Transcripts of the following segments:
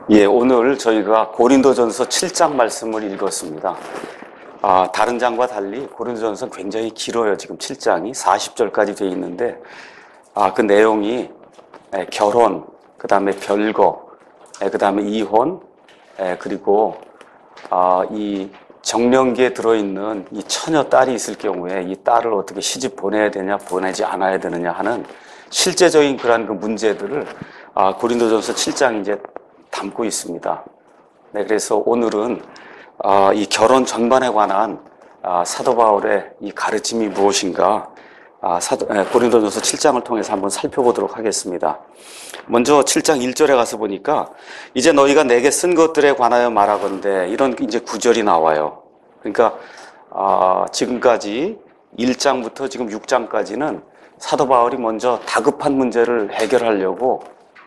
예, 오늘 저희가 고린도전서 7장 말씀을 읽었습니다. 다른 장과 달리 고린도전서는 굉장히 길어요. 지금 7장이 40절까지 되어 있는데, 그 내용이 결혼, 그 다음에 별거, 그 다음에 이혼, 그리고 이 정령기에 들어있는 이 처녀 딸이 있을 경우에 이 딸을 어떻게 시집 보내야 되냐, 보내지 않아야 되느냐 하는 실제적인 그러한 그 문제들을 고린도전서 7장이 이제 담고 있습니다. 네, 그래서 오늘은 이 결혼 전반에 관한 사도 바울의 이 가르침이 무엇인가 고린도전서 7장을 통해서 한번 살펴보도록 하겠습니다. 먼저 7장 1절에 가서 보니까 이제 너희가 내게 쓴 것들에 관하여 말하건대 이런 이제 구절이 나와요. 그러니까 지금까지 1장부터 지금 6장까지는 사도 바울이 먼저 다급한 문제를 해결하려고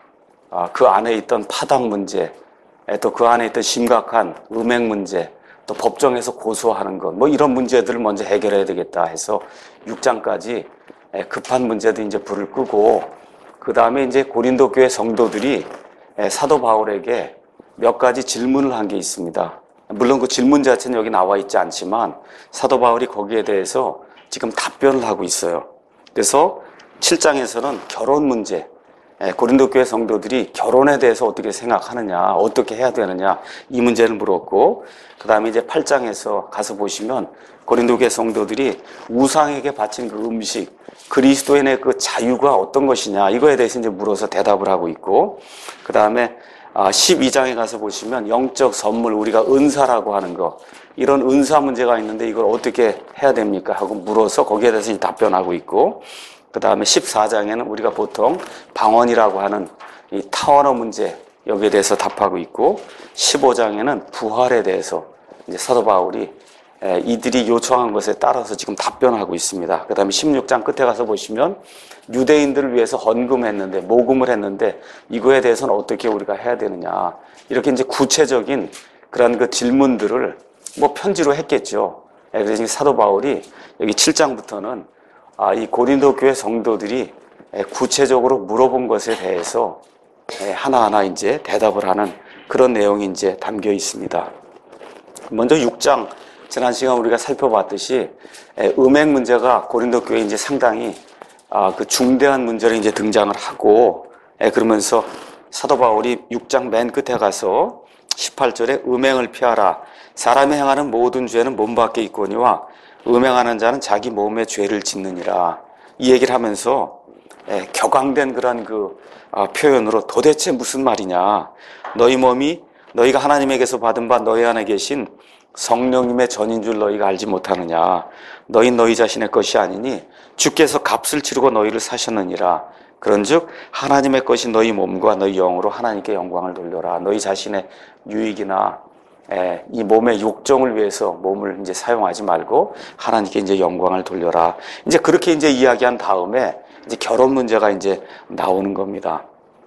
그 안에 있던 파당 문제, 또 그 안에 있던 심각한 음행 문제, 또 법정에서 고소하는 것, 뭐 이런 문제들을 먼저 해결해야 되겠다 해서 6장까지 급한 문제도 이제 불을 끄고, 그 다음에 이제 고린도 교회 성도들이 사도 바울에게 몇 가지 질문을 한 게 있습니다. 물론 그 질문 자체는 여기 나와 있지 않지만 사도 바울이 거기에 대해서 지금 답변을 하고 있어요. 그래서 7장에서는 결혼 문제, 고린도 교회 성도들이 결혼에 대해서 어떻게 생각하느냐, 어떻게 해야 되느냐 이 문제를 물었고, 그 다음에 이제 8장에서 가서 보시면 고린도 교회 성도들이 우상에게 바친 그 음식, 그리스도인의 그 자유가 어떤 것이냐 이거에 대해서 이제 물어서 대답을 하고 있고, 그 다음에 12장에 가서 보시면 영적 선물, 우리가 은사라고 하는 거, 이런 은사 문제가 있는데 이걸 어떻게 해야 됩니까 하고 물어서 거기에 대해서 답변하고 있고, 그 다음에 14장에는 우리가 보통 방언이라고 하는 이 타원어 문제, 여기에 대해서 답하고 있고, 15장에는 부활에 대해서 이제 사도 바울이 이들이 요청한 것에 따라서 지금 답변하고 있습니다. 그 다음에 16장 끝에 가서 보시면 유대인들을 위해서 헌금했는데, 모금을 했는데 이거에 대해서는 어떻게 우리가 해야 되느냐, 이렇게 이제 구체적인 그런 그 질문들을 뭐 편지로 했겠죠. 그래서 사도 바울이 여기 7장부터는 이 고린도 교회 성도들이 구체적으로 물어본 것에 대해서 하나하나 이제 대답을 하는 그런 내용이 이제 담겨 있습니다. 먼저 6장, 지난 시간 우리가 살펴봤듯이 음행 문제가 고린도 교회에 이제 상당히 그 중대한 문제로 이제 등장을 하고, 그러면서 사도 바울이 6장 맨 끝에 가서 18절에 음행을 피하라. 사람이 행하는 모든 죄는 몸 밖에 있거니와 음행하는 자는 자기 몸에 죄를 짓느니라. 이 얘기를 하면서 격앙된 그런 그 표현으로 도대체 무슨 말이냐. 너희 몸이 너희가 하나님에게서 받은 바 너희 안에 계신 성령님의 전인 줄 너희가 알지 못하느냐. 너희 자신의 것이 아니니 주께서 값을 치르고 너희를 사셨느니라. 그런즉 하나님의 것이 너희 몸과 너희 영으로 하나님께 영광을 돌려라. 너희 자신의 유익이나 이 몸의 욕정을 위해서 몸을 이제 사용하지 말고 하나님께 이제 영광을 돌려라. 이제 그렇게 이제 이야기한 다음에 이제 결혼 문제가 이제 나오는 겁니다.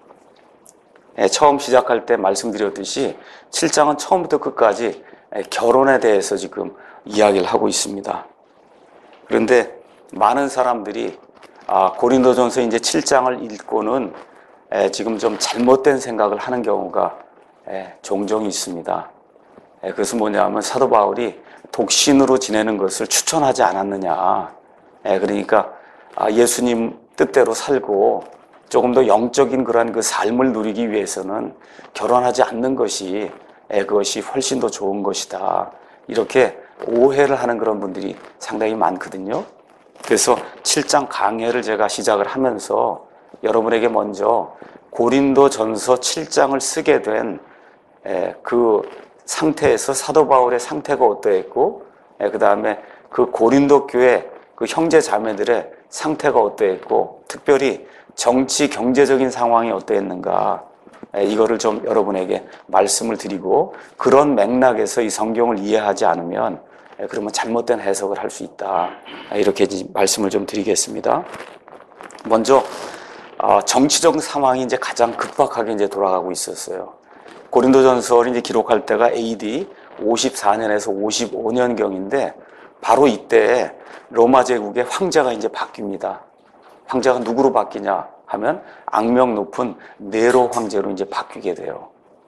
처음 시작할 때 말씀드렸듯이 7장은 처음부터 끝까지 결혼에 대해서 지금 이야기를 하고 있습니다. 그런데 많은 사람들이 고린도전서 이제 7장을 읽고는 지금 좀 잘못된 생각을 하는 경우가 종종 있습니다. 그것은 뭐냐면 사도 바울이 독신으로 지내는 것을 추천하지 않았느냐. 그러니까 예수님 뜻대로 살고 조금 더 영적인 그러한 그 삶을 누리기 위해서는 결혼하지 않는 것이 그것이 훨씬 더 좋은 것이다. 이렇게 오해를 하는 그런 분들이 상당히 많거든요. 그래서 7장 강해를 제가 시작을 하면서 여러분에게 먼저 고린도전서 7장을 쓰게 된 그 상태에서 사도 바울의 상태가 어떠했고, 그 다음에 그 고린도 교회 그 형제 자매들의 상태가 어떠했고, 특별히 정치 경제적인 상황이 어떠했는가, 이거를 좀 여러분에게 말씀을 드리고, 그런 맥락에서 이 성경을 이해하지 않으면 그러면 잘못된 해석을 할 수 있다, 이렇게 말씀을 좀 드리겠습니다. 먼저 정치적 상황이 이제 가장 급박하게 이제 돌아가고 있었어요. 고린도전서를 이제 기록할 때가 AD 54년에서 55년경인데 바로 이때 로마 제국의 황제가 이제 바뀝니다. 황제가 누구로 바뀌냐 하면 악명 높은 네로 황제로 이제 바뀌게 돼요.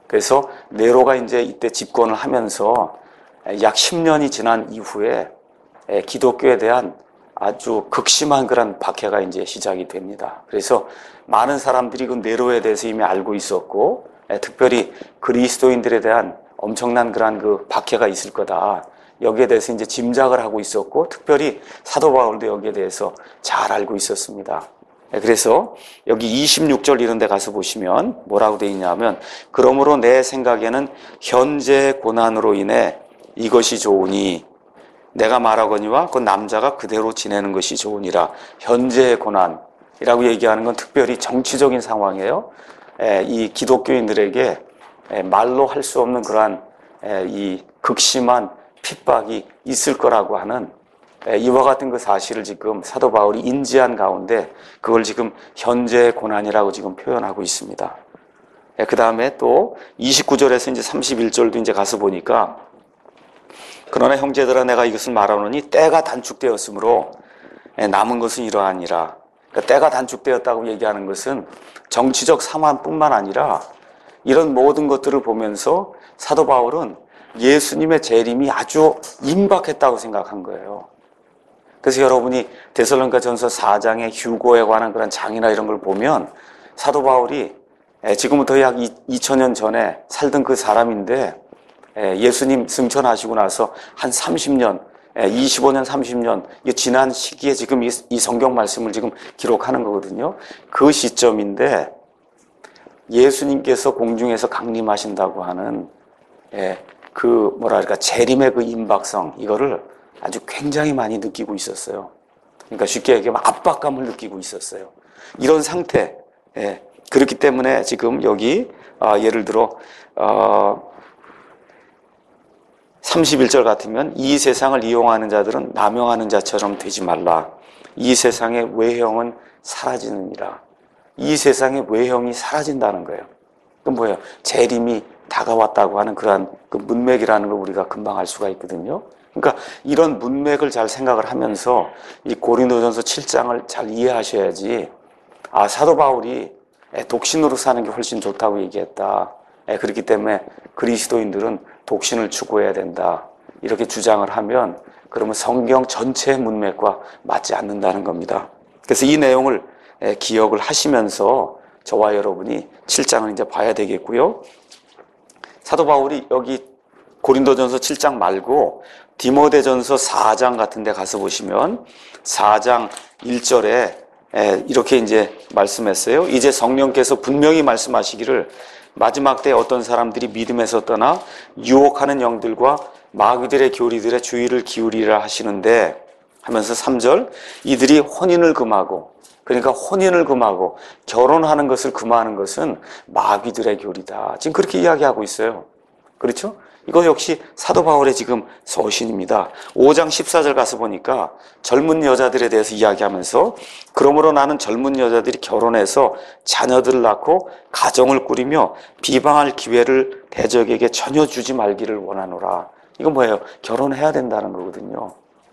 그래서 네로가 이제 이때 집권을 하면서 약 10년이 지난 이후에 기독교에 대한 아주 극심한 그런 박해가 이제 시작이 됩니다. 그래서 많은 사람들이 그 네로에 대해서 이미 알고 있었고, 특별히 그리스도인들에 대한 엄청난 그런 그 박해가 있을 거다. 여기에 대해서 이제 짐작을 하고 있었고, 특별히 사도 바울도 여기에 대해서 잘 알고 있었습니다. 그래서 여기 26절 이런 데 가서 보시면 뭐라고 되어 있냐면, 그러므로 내 생각에는 현재 고난으로 인해 이것이 좋으니 내가 말하거니와 그 남자가 그대로 지내는 것이 좋으니라. 현재의 고난이라고 얘기하는 건 특별히 정치적인 상황이에요. 이 기독교인들에게 말로 할 수 없는 그러한 이 극심한 핍박이 있을 거라고 하는 이와 같은 그 사실을 지금 사도 바울이 인지한 가운데 그걸 지금 현재의 고난이라고 지금 표현하고 있습니다. 그 다음에 또 29절에서 이제 31절도 이제 가서 보니까, 그러나 형제들아 내가 이것을 말하노니 때가 단축되었으므로 남은 것은 이러하니라. 그러니까 때가 단축되었다고 얘기하는 것은 정치적 상황뿐만 아니라 이런 모든 것들을 보면서 사도 바울은 예수님의 재림이 아주 임박했다고 생각한 거예요. 그래서 여러분이 데살로니가전서 4장의 휴거에 관한 그런 장이나 이런 걸 보면 사도 바울이 지금부터 약 2000년 전에 살던 그 사람인데 예수님 승천하시고 나서 한 30년, 25년, 30년 지난 시기에 지금 이 성경 말씀을 지금 기록하는 거거든요. 그 시점인데 예수님께서 공중에서 강림하신다고 하는 그 뭐랄까 재림의 그 임박성, 이거를 아주 굉장히 많이 느끼고 있었어요. 그러니까 쉽게 얘기하면 압박감을 느끼고 있었어요. 이런 상태. 그렇기 때문에 지금 여기 예를 들어 31절 같으면 이 세상을 이용하는 자들은 남용하는 자처럼 되지 말라. 이 세상의 외형은 사라지느니라. 이 세상의 외형이 사라진다는 거예요. 그건 뭐예요? 재림이 다가왔다고 하는 그러한 그 문맥이라는 걸 우리가 금방 알 수가 있거든요. 그러니까 이런 문맥을 잘 생각을 하면서 이 고린도전서 7장을 잘 이해하셔야지, 사도 바울이 독신으로 사는 게 훨씬 좋다고 얘기했다. 그렇기 때문에 그리스도인들은 독신을 추구해야 된다. 이렇게 주장을 하면 그러면 성경 전체의 문맥과 맞지 않는다는 겁니다. 그래서 이 내용을 기억을 하시면서 저와 여러분이 7장을 이제 봐야 되겠고요. 사도 바울이 여기 고린도전서 7장 말고 디모데전서 4장 같은 데 가서 보시면 4장 1절에 이렇게 이제 말씀했어요. 이제 성령께서 분명히 말씀하시기를 마지막 때 어떤 사람들이 믿음에서 떠나 유혹하는 영들과 마귀들의 교리들의 주의를 기울이라 하시는데 하면서 3절, 이들이 혼인을 금하고, 그러니까 혼인을 금하고 결혼하는 것을 금하는 것은 마귀들의 교리다. 지금 그렇게 이야기하고 있어요. 그렇죠? 이거 역시 사도 바울의 지금 서신입니다. 5장 14절 가서 보니까 젊은 여자들에 대해서 이야기하면서, 그러므로 나는 젊은 여자들이 결혼해서 자녀들을 낳고 가정을 꾸리며 비방할 기회를 대적에게 전혀 주지 말기를 원하노라. 이건 뭐예요? 결혼해야 된다는 거거든요.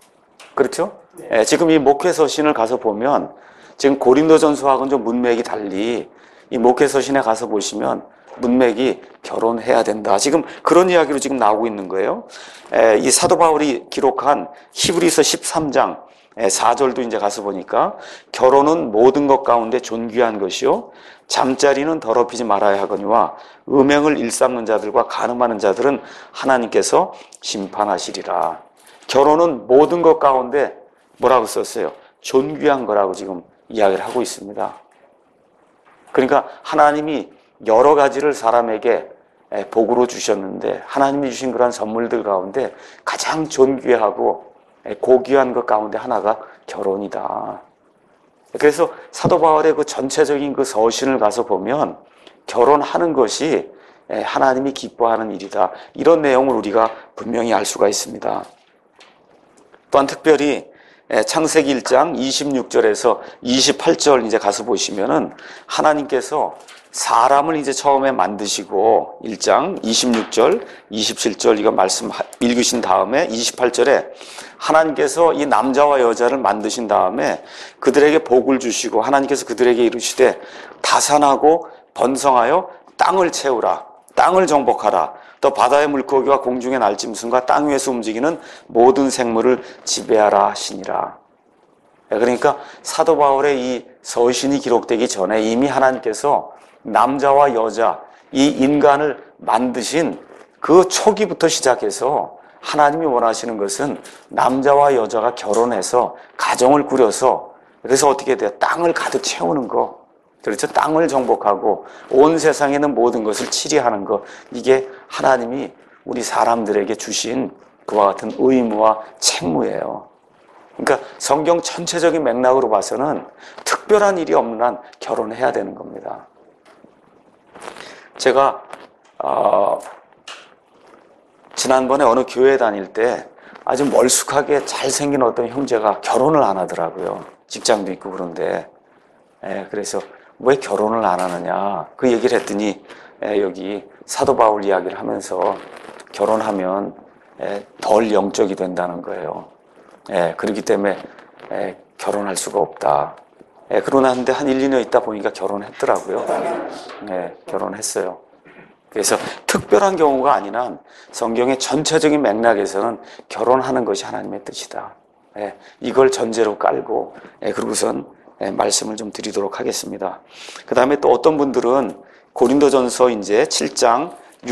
그렇죠? 네. 지금 이 목회서신을 가서 보면 지금 고린도전서하고는 좀 문맥이 달리 이 목회서신에 가서 보시면 문맥이 결혼해야 된다. 지금 그런 이야기로 지금 나오고 있는 거예요. 이 사도 바울이 기록한 히브리서 13장 4절도 이제 가서 보니까 결혼은 모든 것 가운데 존귀한 것이요 잠자리는 더럽히지 말아야 하거니와 음행을 일삼는 자들과 간음하는 자들은 하나님께서 심판하시리라. 결혼은 모든 것 가운데 뭐라고 썼어요? 존귀한 거라고 지금 이야기를 하고 있습니다. 그러니까 하나님이 여러 가지를 사람에게 복으로 주셨는데 하나님이 주신 그런 선물들 가운데 가장 존귀하고 고귀한 것 가운데 하나가 결혼이다. 그래서 사도 바울의 그 전체적인 그 서신을 가서 보면 결혼하는 것이 하나님이 기뻐하는 일이다. 이런 내용을 우리가 분명히 알 수가 있습니다. 또한 특별히 창세기 1장 26절에서 28절 이제 가서 보시면은 하나님께서 사람을 이제 처음에 만드시고 1장 26절, 27절 이거 말씀 읽으신 다음에 28절에 하나님께서 이 남자와 여자를 만드신 다음에 그들에게 복을 주시고 하나님께서 그들에게 이르시되 다산하고 번성하여 땅을 채우라. 땅을 정복하라. 또 바다의 물고기와 공중의 날짐승과 땅 위에서 움직이는 모든 생물을 지배하라 하시니라. 그러니까 사도 바울의 이 서신이 기록되기 전에 이미 하나님께서 남자와 여자, 이 인간을 만드신 그 초기부터 시작해서 하나님이 원하시는 것은 남자와 여자가 결혼해서 가정을 꾸려서, 그래서 어떻게 돼요? 땅을 가득 채우는 거. 그렇죠? 땅을 정복하고 온 세상에 있는 모든 것을 치리하는 것. 이게 하나님이 우리 사람들에게 주신 그와 같은 의무와 책무예요. 그러니까 성경 전체적인 맥락으로 봐서는 특별한 일이 없는 한 결혼해야 되는 겁니다. 제가 지난번에 어느 교회 다닐 때 아주 멀쑥하게 잘생긴 어떤 형제가 결혼을 안 하더라고요. 직장도 있고 그런데. 그래서 왜 결혼을 안 하느냐 그 얘기를 했더니 여기 사도 바울 이야기를 하면서 결혼하면 덜 영적이 된다는 거예요. 그렇기 때문에 결혼할 수가 없다. 그러나 한데 한 1, 2년 있다 보니까 결혼했더라고요. 결혼했어요. 그래서 특별한 경우가 아닌 한 성경의 전체적인 맥락에서는 결혼하는 것이 하나님의 뜻이다. 이걸 전제로 깔고 그러고선 말씀을 좀 드리도록 하겠습니다. 그 다음에 또 어떤 분들은 고린도전서 이제 7장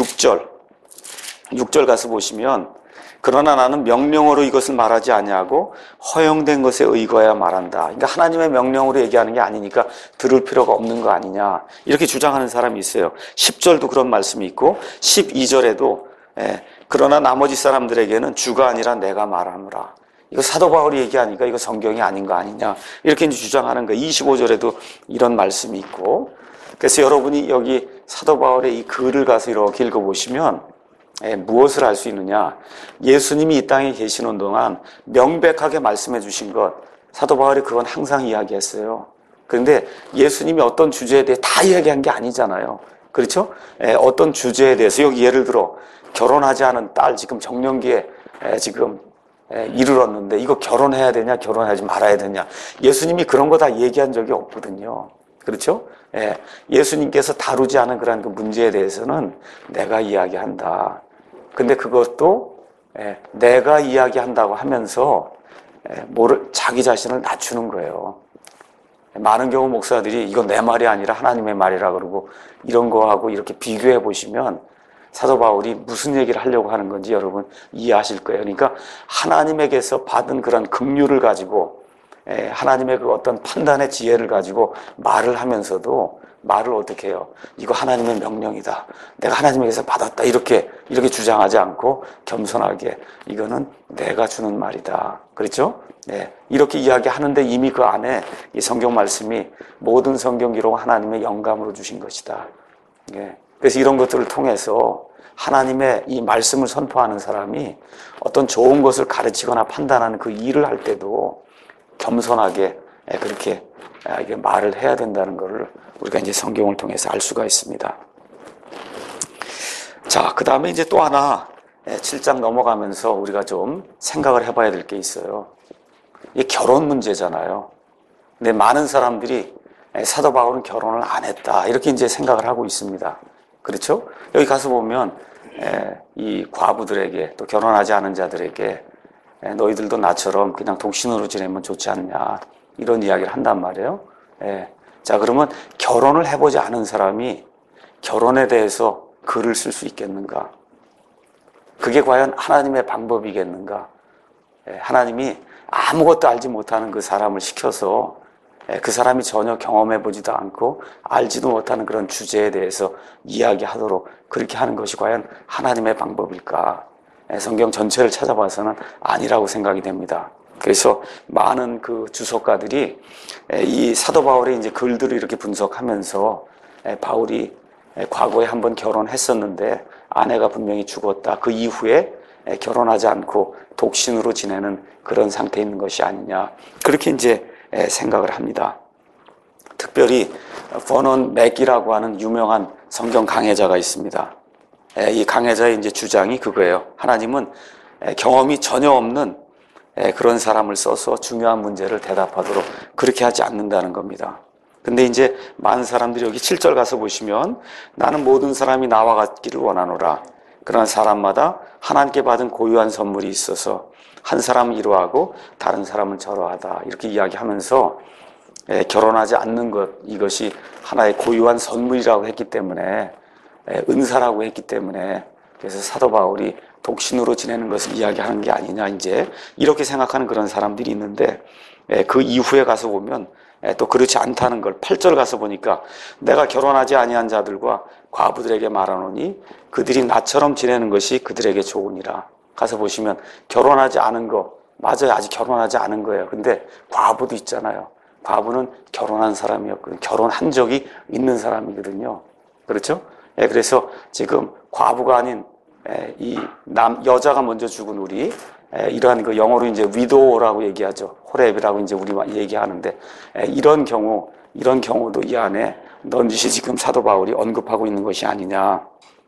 6절 가서 보시면 그러나 나는 명령으로 이것을 말하지 아니하고 허용된 것에 의거해야 말한다. 그러니까 하나님의 명령으로 얘기하는 게 아니니까 들을 필요가 없는 거 아니냐 이렇게 주장하는 사람이 있어요. 10절도 그런 말씀이 있고 12절에도 그러나 나머지 사람들에게는 주가 아니라 내가 말하노라. 이거 사도 바울이 얘기하니까 이거 성경이 아닌 거 아니냐 이렇게 이제 주장하는 거예요. 25절에도 이런 말씀이 있고, 그래서 여러분이 여기 사도 바울의 이 글을 가서 이렇게 읽어보시면 무엇을 알 수 있느냐, 예수님이 이 땅에 계시는 동안 명백하게 말씀해 주신 것, 사도 바울이 그건 항상 이야기했어요. 그런데 예수님이 어떤 주제에 대해 다 이야기한 게 아니잖아요. 그렇죠? 어떤 주제에 대해서, 여기 예를 들어 결혼하지 않은 딸 지금 정년기에 지금 이르렀는데 이거 결혼해야 되냐 결혼하지 말아야 되냐, 예수님이 그런 거 다 얘기한 적이 없거든요. 그렇죠? 예수님께서 다루지 않은 그런 그 문제에 대해서는 내가 이야기한다. 근데 그것도 내가 이야기한다고 하면서 자기 자신을 낮추는 거예요. 많은 경우 목사들이 이건 내 말이 아니라 하나님의 말이라 그러고 이런 거하고 이렇게 비교해 보시면 사도 바울이 무슨 얘기를 하려고 하는 건지 여러분 이해하실 거예요. 그러니까 하나님에게서 받은 그런 긍휼을 가지고 하나님의 그 어떤 판단의 지혜를 가지고 말을 하면서도 말을 어떻게 해요? 이거 하나님의 명령이다. 내가 하나님에게서 받았다. 이렇게 주장하지 않고 겸손하게 이거는 내가 주는 말이다. 그렇죠? 이렇게 이야기하는데 이미 그 안에 이 성경 말씀이 모든 성경 기록 하나님의 영감으로 주신 것이다. 그래서 이런 것들을 통해서 하나님의 이 말씀을 선포하는 사람이 어떤 좋은 것을 가르치거나 판단하는 그 일을 할 때도 겸손하게 그렇게 말을 해야 된다는 것을 우리가 이제 성경을 통해서 알 수가 있습니다. 자, 그 다음에 이제 또 하나 7장 넘어가면서 우리가 좀 생각을 해봐야 될 게 있어요. 이게 결혼 문제잖아요. 근데 많은 사람들이 사도 바울은 결혼을 안 했다 이렇게 이제 생각을 하고 있습니다. 그렇죠? 여기 가서 보면 이 과부들에게 또 결혼하지 않은 자들에게 너희들도 나처럼 그냥 독신으로 지내면 좋지 않냐 이런 이야기를 한단 말이에요. 자, 그러면 결혼을 해보지 않은 사람이 결혼에 대해서 글을 쓸 수 있겠는가? 그게 과연 하나님의 방법이겠는가? 하나님이 아무것도 알지 못하는 그 사람을 시켜서 그 사람이 전혀 경험해보지도 않고 알지도 못하는 그런 주제에 대해서 이야기하도록 그렇게 하는 것이 과연 하나님의 방법일까? 성경 전체를 찾아봐서는 아니라고 생각이 됩니다. 그래서 많은 그 주석가들이 이 사도 바울의 이제 글들을 이렇게 분석하면서 바울이 과거에 한번 결혼했었는데 아내가 분명히 죽었다. 그 이후에 결혼하지 않고 독신으로 지내는 그런 상태에 있는 것이 아니냐. 그렇게 이제 생각을 합니다. 특별히 버넌 맥이라고 하는 유명한 성경 강해자가 있습니다. 이 강해자의 이제 주장이 그거예요. 하나님은 경험이 전혀 없는 그런 사람을 써서 중요한 문제를 대답하도록 그렇게 하지 않는다는 겁니다. 근데 이제 많은 사람들이 여기 7절 가서 보시면 나는 모든 사람이 나와 같기를 원하노라. 그러나 사람마다 하나님께 받은 고유한 선물이 있어서 한 사람은 이러하고 다른 사람은 저러하다. 이렇게 이야기하면서 결혼하지 않는 것, 이것이 하나의 고유한 선물이라고 했기 때문에, 은사라고 했기 때문에, 그래서 사도 바울이 독신으로 지내는 것을 이야기하는 게 아니냐, 이제 이렇게 생각하는 그런 사람들이 있는데, 그 이후에 가서 보면 또 그렇지 않다는 걸 8절 가서 보니까 내가 결혼하지 아니한 자들과 과부들에게 말하노니 그들이 나처럼 지내는 것이 그들에게 좋으니라. 가서 보시면 결혼하지 않은 거, 맞아요. 아직 결혼하지 않은 거예요. 근데 과부도 있잖아요. 과부는 결혼한 사람이었거든요. 결혼한 적이 있는 사람이거든요. 그렇죠? 그래서 지금 과부가 아닌 여자가 먼저 죽은 우리, 이러한 그 영어로 이제 위도우라고 얘기하죠. 호렙이라고 이제 우리가 얘기하는데, 이런 경우도 이 안에 넌지시 지금 사도 바울이 언급하고 있는 것이 아니냐.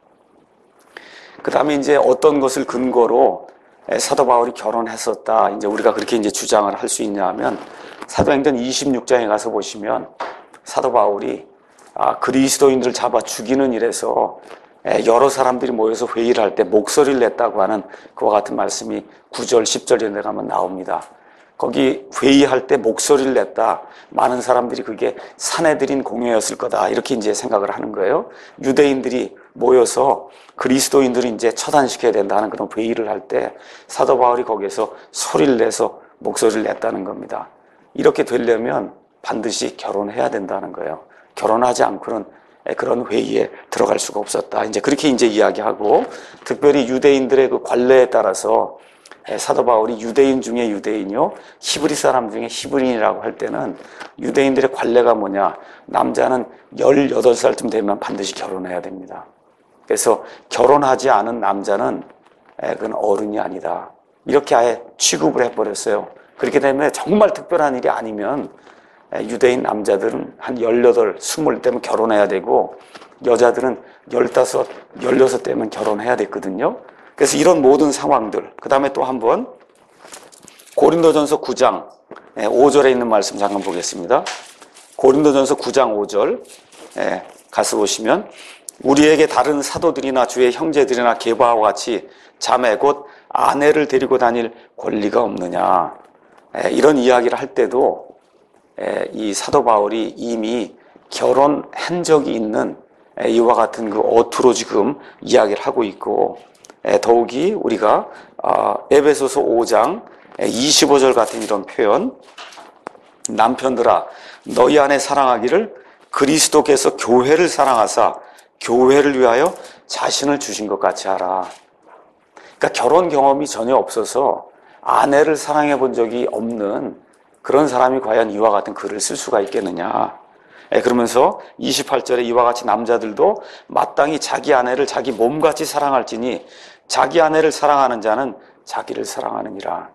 그 다음에 이제 어떤 것을 근거로 사도 바울이 결혼했었다. 이제 우리가 그렇게 이제 주장을 할 수 있냐 하면, 사도행전 26장에 가서 보시면 사도 바울이 그리스도인들을 잡아 죽이는 일에서 여러 사람들이 모여서 회의를 할 때 목소리를 냈다고 하는 그와 같은 말씀이 9절, 10절에 내가면 나옵니다. 거기 회의할 때 목소리를 냈다. 많은 사람들이 그게 사내들인 공회였을 거다. 이렇게 이제 생각을 하는 거예요. 유대인들이 모여서 그리스도인들을 이제 처단시켜야 된다는 그런 회의를 할 때 사도 바울이 거기에서 소리를 내서 목소리를 냈다는 겁니다. 이렇게 되려면 반드시 결혼해야 된다는 거예요. 결혼하지 않고는 그런 회의에 들어갈 수가 없었다. 이제 그렇게 이제 이야기하고, 특별히 유대인들의 그 관례에 따라서 사도 바울이 유대인 중에 유대인이요, 히브리 사람 중에 히브리인이라고 할 때는 유대인들의 관례가 뭐냐? 남자는 18살쯤 되면 반드시 결혼해야 됩니다. 그래서 결혼하지 않은 남자는 그건 어른이 아니다. 이렇게 아예 취급을 해버렸어요. 그렇게 되면 정말 특별한 일이 아니면 유대인 남자들은 한 18, 20 되면 결혼해야 되고 여자들은 15, 16 되면 결혼해야 됐거든요. 그래서 이런 모든 상황들, 그 다음에 또 한번 고린도전서 9장 5절에 있는 말씀 잠깐 보겠습니다. 고린도전서 9장 5절 가서 보시면 우리에게 다른 사도들이나 주의 형제들이나 게바와 같이 자매 곧 아내를 데리고 다닐 권리가 없느냐. 이런 이야기를 할 때도 이 사도 바울이 이미 결혼한 적이 있는 이와 같은 그 어투로 지금 이야기를 하고 있고, 더욱이 우리가 에베소서 5장 25절 같은 이런 표현, 남편들아 너희 안에 사랑하기를 그리스도께서 교회를 사랑하사 교회를 위하여 자신을 주신 것 같이 하라. 그러니까 결혼 경험이 전혀 없어서 아내를 사랑해 본 적이 없는 그런 사람이 과연 이와 같은 글을 쓸 수가 있겠느냐. 그러면서 28절에 이와 같이 남자들도 마땅히 자기 아내를 자기 몸같이 사랑할지니 자기 아내를 사랑하는 자는 자기를 사랑하느니라.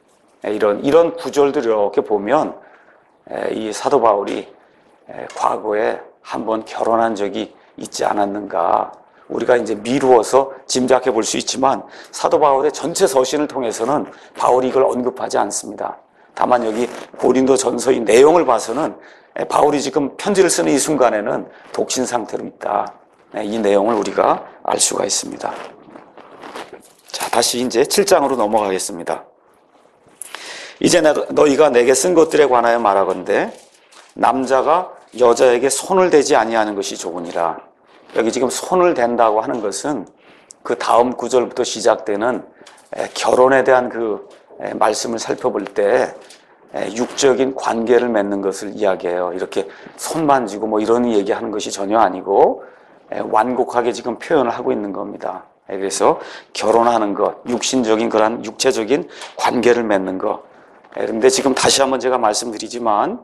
이런 구절들을 이렇게 보면 이 사도 바울이 과거에 한번 결혼한 적이 있지 않았는가. 우리가 이제 미루어서 짐작해 볼 수 있지만 사도 바울의 전체 서신을 통해서는 바울이 이걸 언급하지 않습니다. 다만 여기 고린도 전서의 내용을 봐서는 바울이 지금 편지를 쓰는 이 순간에는 독신 상태로 있다. 이 내용을 우리가 알 수가 있습니다. 자, 다시 이제 7장으로 넘어가겠습니다. 이제 너희가 내게 쓴 것들에 관하여 말하건대 남자가 여자에게 손을 대지 아니하는 것이 좋으니라. 여기 지금 손을 댄다고 하는 것은 그 다음 구절부터 시작되는 결혼에 대한 그 말씀을 살펴볼 때 육적인 관계를 맺는 것을 이야기해요. 이렇게 손 만지고 뭐 이런 얘기하는 것이 전혀 아니고 완곡하게 지금 표현을 하고 있는 겁니다. 그래서 결혼하는 것, 육신적인 그런 육체적인 관계를 맺는 것. 그런데 지금 다시 한번 제가 말씀드리지만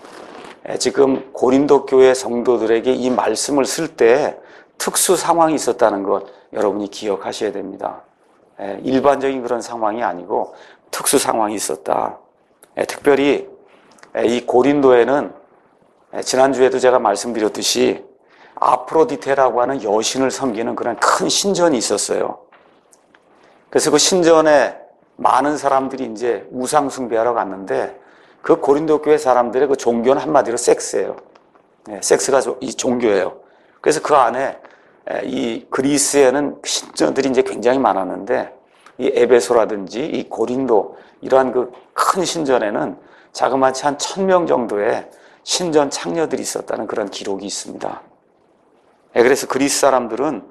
지금 고린도 교회 성도들에게 이 말씀을 쓸 때 특수 상황이 있었다는 것 여러분이 기억하셔야 됩니다. 일반적인 그런 상황이 아니고 특수 상황이 있었다. 특별히 이 고린도에는 지난주에도 제가 말씀드렸듯이 아프로디테라고 하는 여신을 섬기는 그런 큰 신전이 있었어요. 그래서 그 신전에 많은 사람들이 이제 우상 숭배하러 갔는데 그 고린도 교회 사람들의 그 종교는 한마디로 섹스예요. 섹스가 이 종교예요. 그래서 그 안에 이 그리스에는 신전들이 이제 굉장히 많았는데 이 에베소라든지 이 고린도 이러한 그 큰 신전에는 자그마치 한 1000명 정도의 신전 창녀들이 있었다는 그런 기록이 있습니다. 그래서 그리스 사람들은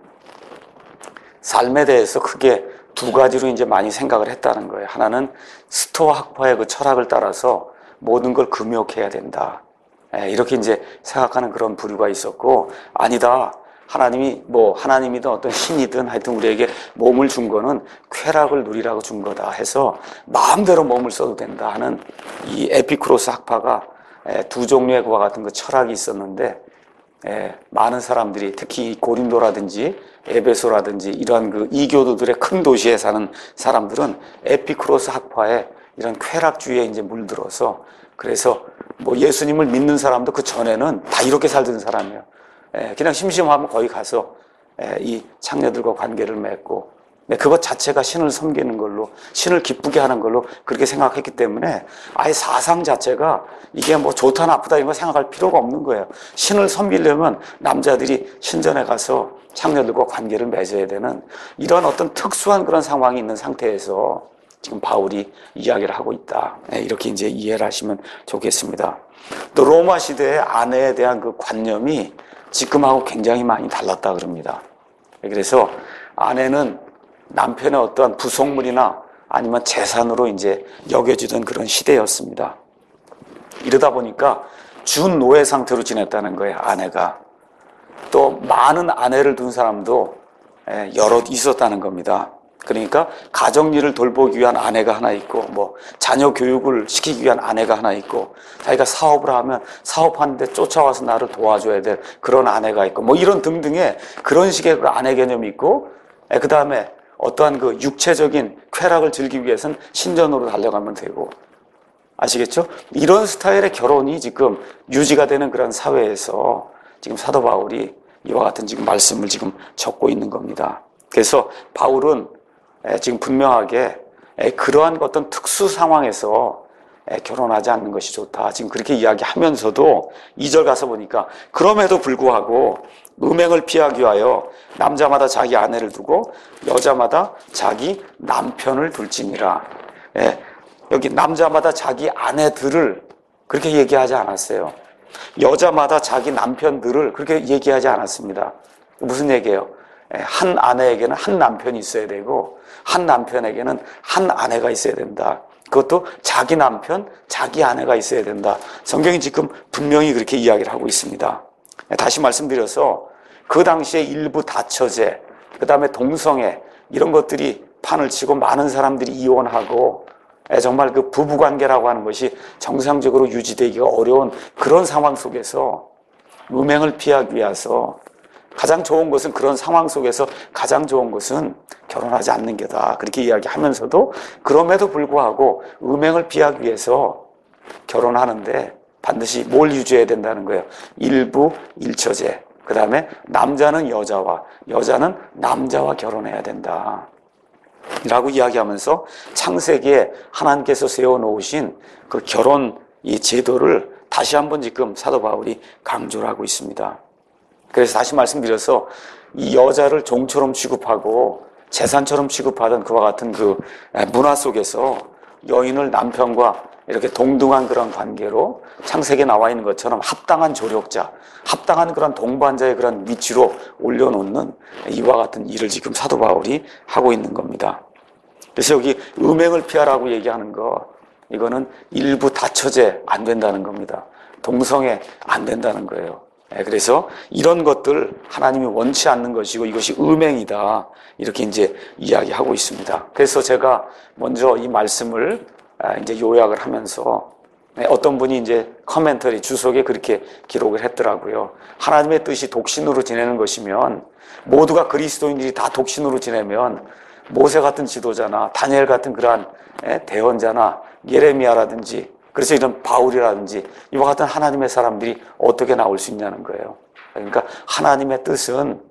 삶에 대해서 크게 두 가지로 이제 많이 생각을 했다는 거예요. 하나는 스토아 학파의 그 철학을 따라서 모든 걸 금욕해야 된다. 이렇게 이제 생각하는 그런 부류가 있었고, 아니다. 하나님이든 어떤 신이든 하여튼 우리에게 몸을 준 거는 쾌락을 누리라고 준 거다 해서 마음대로 몸을 써도 된다 하는 이 에피쿠로스 학파가 두 종류의 그와 같은 그 철학이 있었는데, 많은 사람들이 특히 고린도라든지 에베소라든지 이러한 그 이교도들의 큰 도시에 사는 사람들은 에피쿠로스 학파의 이런 쾌락주의에 이제 물들어서, 그래서 뭐 예수님을 믿는 사람도 그 전에는 다 이렇게 살던 사람이에요. 그냥 심심하면 거기 가서 이 창녀들과 관계를 맺고, 그것 자체가 신을 섬기는 걸로, 신을 기쁘게 하는 걸로 그렇게 생각했기 때문에 아예 사상 자체가 이게 뭐 좋다 나쁘다 이런 거 생각할 필요가 없는 거예요. 신을 섬기려면 남자들이 신전에 가서 창녀들과 관계를 맺어야 되는 이런 어떤 특수한 그런 상황이 있는 상태에서 지금 바울이 이야기를 하고 있다. 이렇게 이제 이해를 하시면 좋겠습니다. 또 로마 시대의 아내에 대한 그 관념이 지금하고 굉장히 많이 달랐다 그럽니다. 그래서 아내는 남편의 어떠한 부속물이나 아니면 재산으로 이제 여겨지던 그런 시대였습니다. 이러다 보니까 준노예 상태로 지냈다는 거예요, 아내가. 또 많은 아내를 둔 사람도 여럿 있었다는 겁니다. 그러니까 가정일을 돌보기 위한 아내가 하나 있고, 뭐 자녀 교육을 시키기 위한 아내가 하나 있고, 자기가 사업을 하면 사업하는데 쫓아와서 나를 도와줘야 될 그런 아내가 있고, 뭐 이런 등등의 그런 식의 그 아내 개념이 있고, 그 다음에 어떠한 그 육체적인 쾌락을 즐기기 위해서는 신전으로 달려가면 되고, 아시겠죠? 이런 스타일의 결혼이 지금 유지가 되는 그런 사회에서 지금 사도 바울이 이와 같은 지금 말씀을 지금 적고 있는 겁니다. 그래서 바울은 지금 분명하게 그러한 어떤 특수 상황에서 결혼하지 않는 것이 좋다. 지금 그렇게 이야기하면서도 2절 가서 보니까 그럼에도 불구하고 음행을 피하기 위하여 남자마다 자기 아내를 두고 여자마다 자기 남편을 둘지니라. 여기 남자마다 자기 아내들을 그렇게 얘기하지 않았어요. 여자마다 자기 남편들을 그렇게 얘기하지 않았습니다. 무슨 얘기예요? 한 아내에게는 한 남편이 있어야 되고 한 남편에게는 한 아내가 있어야 된다. 그것도 자기 남편, 자기 아내가 있어야 된다. 성경이 지금 분명히 그렇게 이야기를 하고 있습니다. 다시 말씀드려서 그 당시에 일부 다처제, 그 다음에 동성애 이런 것들이 판을 치고 많은 사람들이 이혼하고 정말 그 부부관계라고 하는 것이 정상적으로 유지되기가 어려운 그런 상황 속에서 음행을 피하기 위해서 가장 좋은 것은, 그런 상황 속에서 가장 좋은 것은 결혼하지 않는 게다. 그렇게 이야기하면서도 그럼에도 불구하고 음행을 피하기 위해서 결혼하는데 반드시 뭘 유지해야 된다는 거예요. 일부 일처제. 그 다음에 남자는 여자와 여자는 남자와 결혼해야 된다. 라고 이야기하면서 창세기에 하나님께서 세워놓으신 그 결혼 이 제도를 다시 한번 지금 사도 바울이 강조를 하고 있습니다. 그래서 다시 말씀드려서 이 여자를 종처럼 취급하고 재산처럼 취급하던 그와 같은 그 문화 속에서 여인을 남편과 이렇게 동등한 그런 관계로 창세기에 나와 있는 것처럼 합당한 조력자, 합당한 그런 동반자의 그런 위치로 올려놓는 이와 같은 일을 지금 사도 바울이 하고 있는 겁니다. 그래서 여기 음행을 피하라고 얘기하는 거, 이거는 일부 다처제 안 된다는 겁니다. 동성애 안 된다는 거예요. 그래서 이런 것들 하나님이 원치 않는 것이고 이것이 음행이다. 이렇게 이제 이야기하고 있습니다. 그래서 제가 먼저 이 말씀을 이제 요약을 하면서 어떤 분이 이제 커멘터리 주석에 그렇게 기록을 했더라고요. 하나님의 뜻이 독신으로 지내는 것이면, 모두가 그리스도인들이 다 독신으로 지내면 모세 같은 지도자나 다니엘 같은 그러한 대언자나 예레미야라든지, 그래서 이런 바울이라든지 이와 같은 하나님의 사람들이 어떻게 나올 수 있냐는 거예요. 그러니까 하나님의 뜻은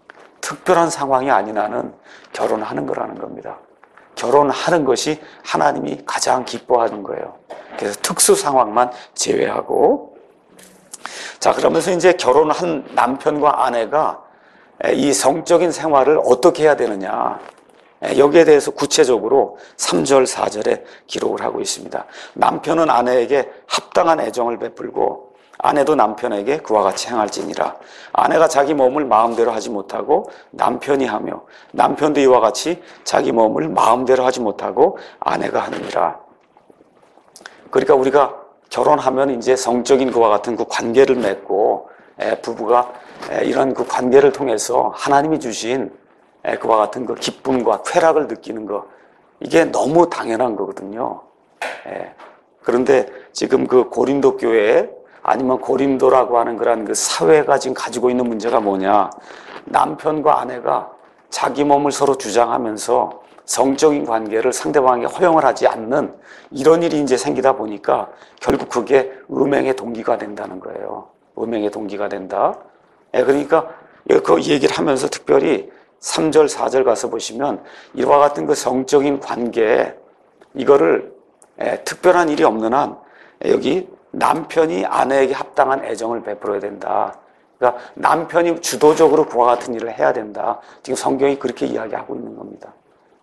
특별한 상황이 아닌 한은 결혼하는 거라는 겁니다. 결혼하는 것이 하나님이 가장 기뻐하는 거예요. 그래서 특수 상황만 제외하고, 자, 그러면서 이제 결혼한 남편과 아내가 이 성적인 생활을 어떻게 해야 되느냐, 여기에 대해서 구체적으로 3절, 4절에 기록을 하고 있습니다. 남편은 아내에게 합당한 애정을 베풀고 아내도 남편에게 그와 같이 행할지니라. 아내가 자기 몸을 마음대로 하지 못하고 남편이 하며 남편도 이와 같이 자기 몸을 마음대로 하지 못하고 아내가 하느니라. 그러니까 우리가 결혼하면 이제 성적인 그와 같은 그 관계를 맺고 부부가 이런 그 관계를 통해서 하나님이 주신 그와 같은 그 기쁨과 쾌락을 느끼는 거, 이게 너무 당연한 거거든요. 그런데 지금 그 고린도 교회 아니면 고린도라고 하는 그런 그 사회가 지금 가지고 있는 문제가 뭐냐, 남편과 아내가 자기 몸을 서로 주장하면서 성적인 관계를 상대방에게 허용을 하지 않는 이런 일이 이제 생기다 보니까 결국 그게 음행의 동기가 된다는 거예요. 음행의 동기가 된다. 그러니까 그 얘기를 하면서 특별히 3절, 4절 가서 보시면 이와 같은 그 성적인 관계, 이거를 특별한 일이 없는 한 여기 남편이 아내에게 합당한 애정을 베풀어야 된다. 그러니까 남편이 주도적으로 그와 같은 일을 해야 된다. 지금 성경이 그렇게 이야기하고 있는 겁니다.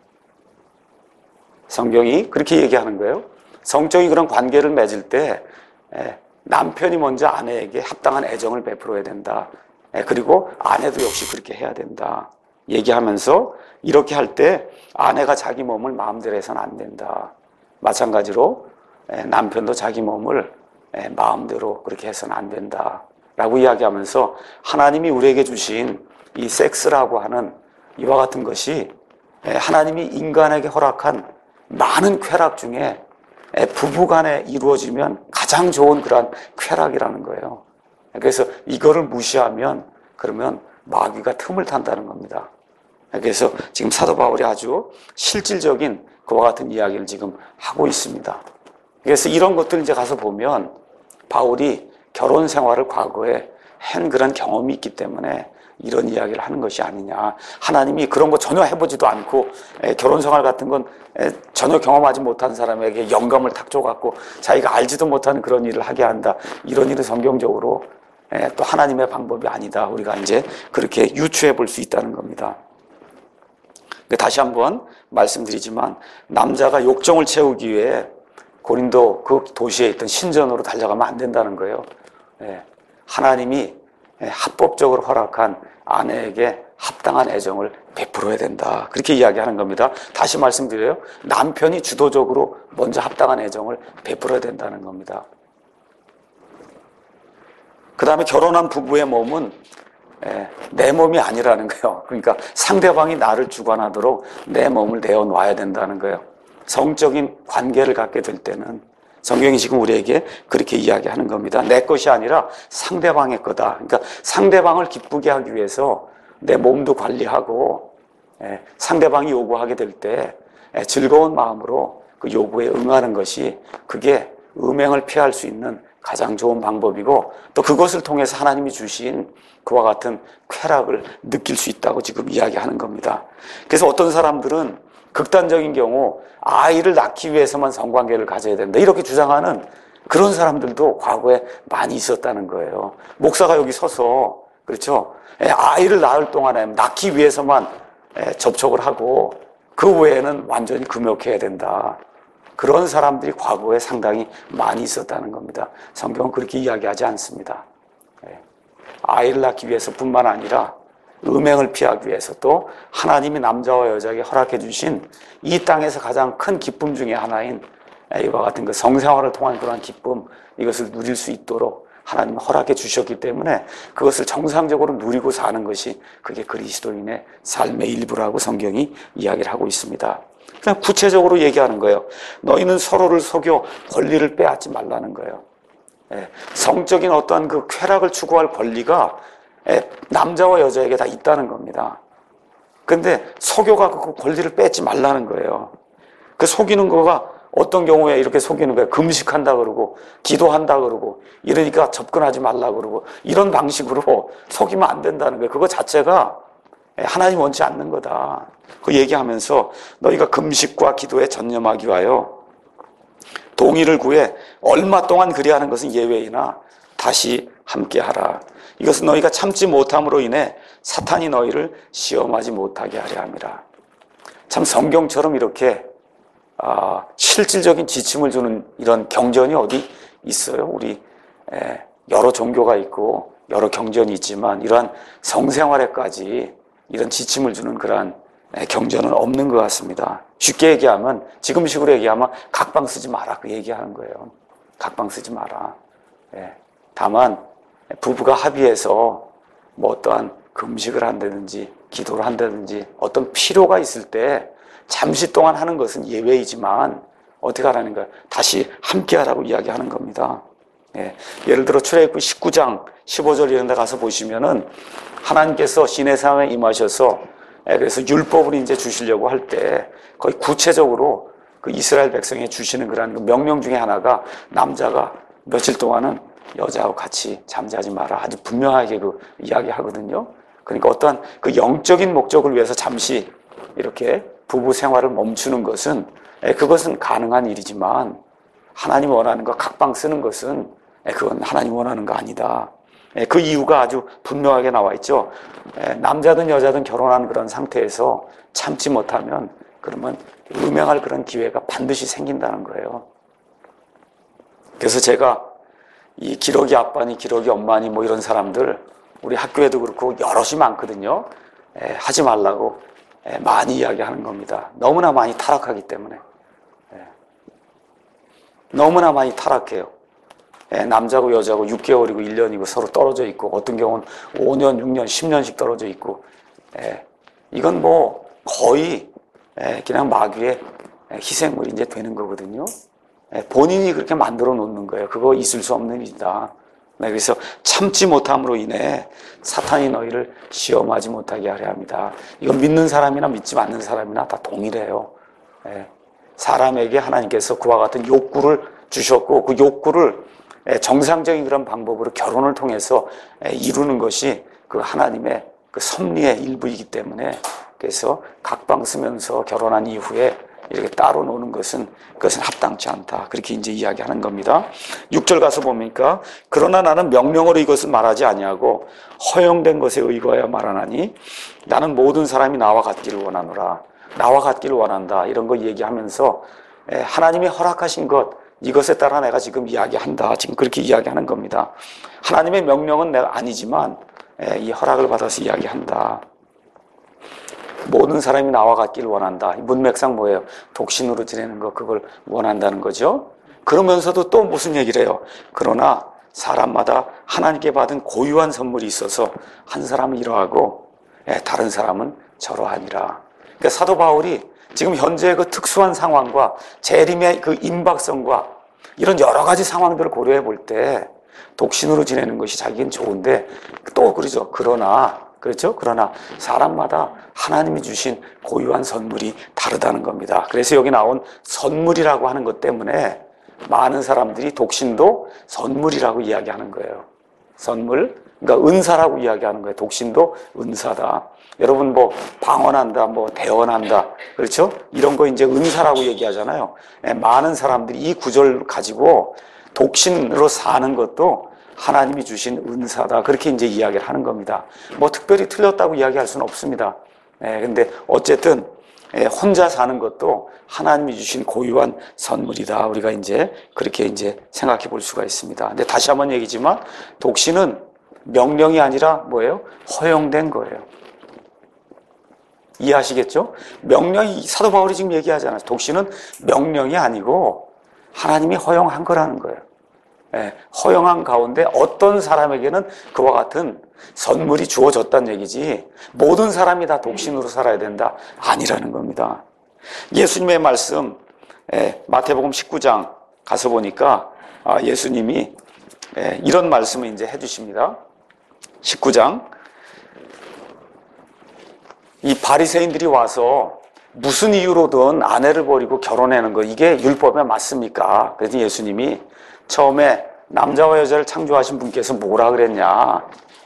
성경이 그렇게 얘기하는 거예요. 성적인 그런 관계를 맺을 때 남편이 먼저 아내에게 합당한 애정을 베풀어야 된다. 그리고 아내도 역시 그렇게 해야 된다. 얘기하면서 이렇게 할 때 아내가 자기 몸을 마음대로 해서는 안 된다. 마찬가지로 남편도 자기 몸을 마음대로 그렇게 해서는 안 된다. 라고 이야기하면서 하나님이 우리에게 주신 이 섹스라고 하는 이와 같은 것이 하나님이 인간에게 허락한 많은 쾌락 중에 부부간에 이루어지면 가장 좋은 그런 쾌락이라는 거예요. 그래서 이거를 무시하면 그러면 마귀가 틈을 탄다는 겁니다. 그래서 지금 사도 바울이 아주 실질적인 그와 같은 이야기를 지금 하고 있습니다. 그래서 이런 것들 이제 가서 보면 바울이 결혼 생활을 과거에 한 그런 경험이 있기 때문에 이런 이야기를 하는 것이 아니냐. 하나님이 그런 거 전혀 해보지도 않고 결혼 생활 같은 건 전혀 경험하지 못한 사람에게 영감을 탁 줘갖고 자기가 알지도 못하는 그런 일을 하게 한다. 이런 일은 성경적으로 또 하나님의 방법이 아니다. 우리가 이제 그렇게 유추해 볼 수 있다는 겁니다. 다시 한번 말씀드리지만 남자가 욕정을 채우기 위해 고린도 그 도시에 있던 신전으로 달려가면 안 된다는 거예요. 하나님이 합법적으로 허락한 아내에게 합당한 애정을 베풀어야 된다. 그렇게 이야기하는 겁니다. 다시 말씀드려요. 남편이 주도적으로 먼저 합당한 애정을 베풀어야 된다는 겁니다. 그 다음에 결혼한 부부의 몸은 내 몸이 아니라는 거예요. 그러니까 상대방이 나를 주관하도록 내 몸을 내어놔야 된다는 거예요. 성적인 관계를 갖게 될 때는 성경이 지금 우리에게 그렇게 이야기하는 겁니다. 내 것이 아니라 상대방의 거다. 그러니까 상대방을 기쁘게 하기 위해서 내 몸도 관리하고 상대방이 요구하게 될 때 즐거운 마음으로 그 요구에 응하는 것이 그게 음행을 피할 수 있는 가장 좋은 방법이고 또 그것을 통해서 하나님이 주신 그와 같은 쾌락을 느낄 수 있다고 지금 이야기하는 겁니다. 그래서 어떤 사람들은 극단적인 경우 아이를 낳기 위해서만 성관계를 가져야 된다 이렇게 주장하는 그런 사람들도 과거에 많이 있었다는 거예요. 목사가 여기 서서 그렇죠? 아이를 낳을 동안에 낳기 위해서만 접촉을 하고 그 외에는 완전히 금욕해야 된다. 그런 사람들이 과거에 상당히 많이 있었다는 겁니다. 성경은 그렇게 이야기하지 않습니다. 아이를 낳기 위해서뿐만 아니라 음행을 피하기 위해서 또 하나님이 남자와 여자에게 허락해 주신 이 땅에서 가장 큰 기쁨 중에 하나인 이와 같은 그 성생활을 통한 그러한 기쁨, 이것을 누릴 수 있도록 하나님이 허락해 주셨기 때문에 그것을 정상적으로 누리고 사는 것이 그게 그리스도인의 삶의 일부라고 성경이 이야기를 하고 있습니다. 그냥 구체적으로 얘기하는 거예요. 너희는 서로를 속여 권리를 빼앗지 말라는 거예요. 성적인 어떠한 그 쾌락을 추구할 권리가 남자와 여자에게 다 있다는 겁니다. 근데 속여가지고 그 권리를 뺏지 말라는 거예요. 그 속이는 거가 어떤 경우에 이렇게 속이는 거예요. 금식한다 그러고 기도한다 그러고 이러니까 접근하지 말라 그러고 이런 방식으로 속이면 안 된다는 거예요. 그거 자체가 하나님 원치 않는 거다. 그 얘기하면서 너희가 금식과 기도에 전념하기 위하여 동의를 구해 얼마 동안 그리하는 것은 예외이나 다시 함께하라. 이것은 너희가 참지 못함으로 인해 사탄이 너희를 시험하지 못하게 하려 함이라. 참 성경처럼 이렇게 실질적인 지침을 주는 이런 경전이 어디 있어요? 우리 여러 종교가 있고 여러 경전이 있지만 이러한 성생활에까지 이런 지침을 주는 그러한 경전은 없는 것 같습니다. 쉽게 얘기하면, 지금식으로 얘기하면 각방 쓰지 마라, 그 얘기하는 거예요. 각방 쓰지 마라. 다만 부부가 합의해서 뭐 어떠한 금식을 한다든지 기도를 한다든지 어떤 필요가 있을 때 잠시 동안 하는 것은 예외이지만 어떻게 하라는 거예요? 다시 함께 하라고 이야기하는 겁니다. 예를 들어 출애굽기 19장 15절 이런 데 가서 보시면은 하나님께서 시내 산에 임하셔서 그래서 율법을 이제 주시려고 할 때 거의 구체적으로 그 이스라엘 백성에 주시는 그런 그 명령 중에 하나가 남자가 며칠 동안은 여자하고 같이 잠자지 마라. 아주 분명하게 그 이야기하거든요. 그러니까 어떠한 그 영적인 목적을 위해서 잠시 이렇게 부부 생활을 멈추는 것은 그것은 가능한 일이지만 하나님 원하는 거 각방 쓰는 것은 그건 하나님 원하는 거 아니다. 그 이유가 아주 분명하게 나와 있죠. 남자든 여자든 결혼한 그런 상태에서 참지 못하면 그러면 음행할 그런 기회가 반드시 생긴다는 거예요. 그래서 제가 이 기러기 아빠니 기러기 엄마니 뭐 이런 사람들 우리 학교에도 그렇고 여럿이 많거든요. 하지 말라고 많이 이야기하는 겁니다. 너무나 많이 타락하기 때문에. 너무나 많이 타락해요. 남자고 여자고 6개월이고 1년이고 서로 떨어져 있고 어떤 경우는 5년, 6년, 10년씩 떨어져 있고 이건 뭐 거의 그냥 마귀의 희생물이 이제 되는 거거든요. 본인이 그렇게 만들어 놓는 거예요. 그거 있을 수 없는 일이다. 그래서 참지 못함으로 인해 사탄이 너희를 시험하지 못하게 하려 합니다. 이건 믿는 사람이나 믿지 않는 사람이나 다 동일해요. 사람에게 하나님께서 그와 같은 욕구를 주셨고 그 욕구를 정상적인 그런 방법으로 결혼을 통해서 이루는 것이 그 하나님의 그 섭리의 일부이기 때문에 그래서 각방 쓰면서 결혼한 이후에 이렇게 따로 노는 것은 그것은 합당치 않다. 그렇게 이제 이야기하는 겁니다. 6절 가서 보니까 그러나 나는 명령으로 이것을 말하지 아니하고 허용된 것에 의거하여 말하나니 나는 모든 사람이 나와 같기를 원하노라. 나와 같기를 원한다. 이런 거 얘기하면서 하나님이 허락하신 것 이것에 따라 내가 지금 이야기한다. 지금 그렇게 이야기하는 겁니다. 하나님의 명령은 내가 아니지만 이 허락을 받아서 이야기한다. 모든 사람이 나와 같기를 원한다. 문맥상 뭐예요? 독신으로 지내는 거 그걸 원한다는 거죠. 그러면서도 또 무슨 얘기를 해요? 그러나 사람마다 하나님께 받은 고유한 선물이 있어서 한 사람은 이러하고 다른 사람은 저러하니라. 그러니까 사도 바울이 지금 현재의 그 특수한 상황과 재림의 그 임박성과 이런 여러 가지 상황들을 고려해 볼 때 독신으로 지내는 것이 자기는 좋은데 또 그러죠. 그렇죠? 그러나 사람마다 하나님이 주신 고유한 선물이 다르다는 겁니다. 그래서 여기 나온 선물이라고 하는 것 때문에 많은 사람들이 독신도 선물이라고 이야기하는 거예요. 선물, 그러니까 은사라고 이야기하는 거예요. 독신도 은사다. 여러분 뭐 방언한다, 뭐 대언한다, 그렇죠? 이런 거 이제 은사라고 얘기하잖아요. 많은 사람들이 이 구절을 가지고 독신으로 사는 것도 하나님이 주신 은사다. 그렇게 이제 이야기를 하는 겁니다. 뭐 특별히 틀렸다고 이야기할 수는 없습니다. 근데 어쨌든 혼자 사는 것도 하나님이 주신 고유한 선물이다. 우리가 이제 그렇게 이제 생각해 볼 수가 있습니다. 근데 다시 한번 얘기지만 독신은 명령이 아니라 뭐예요? 허용된 거예요. 이해하시겠죠? 명령이 사도 바울이 지금 얘기하잖아요. 독신은 명령이 아니고 하나님이 허용한 거라는 거예요. 허용한 가운데 어떤 사람에게는 그와 같은 선물이 주어졌다는 얘기지 모든 사람이 다 독신으로 살아야 된다 아니라는 겁니다. 예수님의 말씀 마태복음 19장 가서 보니까 예수님이 이런 말씀을 이제 해주십니다. 19장 이 바리새인들이 와서 무슨 이유로든 아내를 버리고 결혼하는 거 이게 율법에 맞습니까? 그래서 예수님이 처음에 남자와 여자를 창조하신 분께서 뭐라 그랬냐?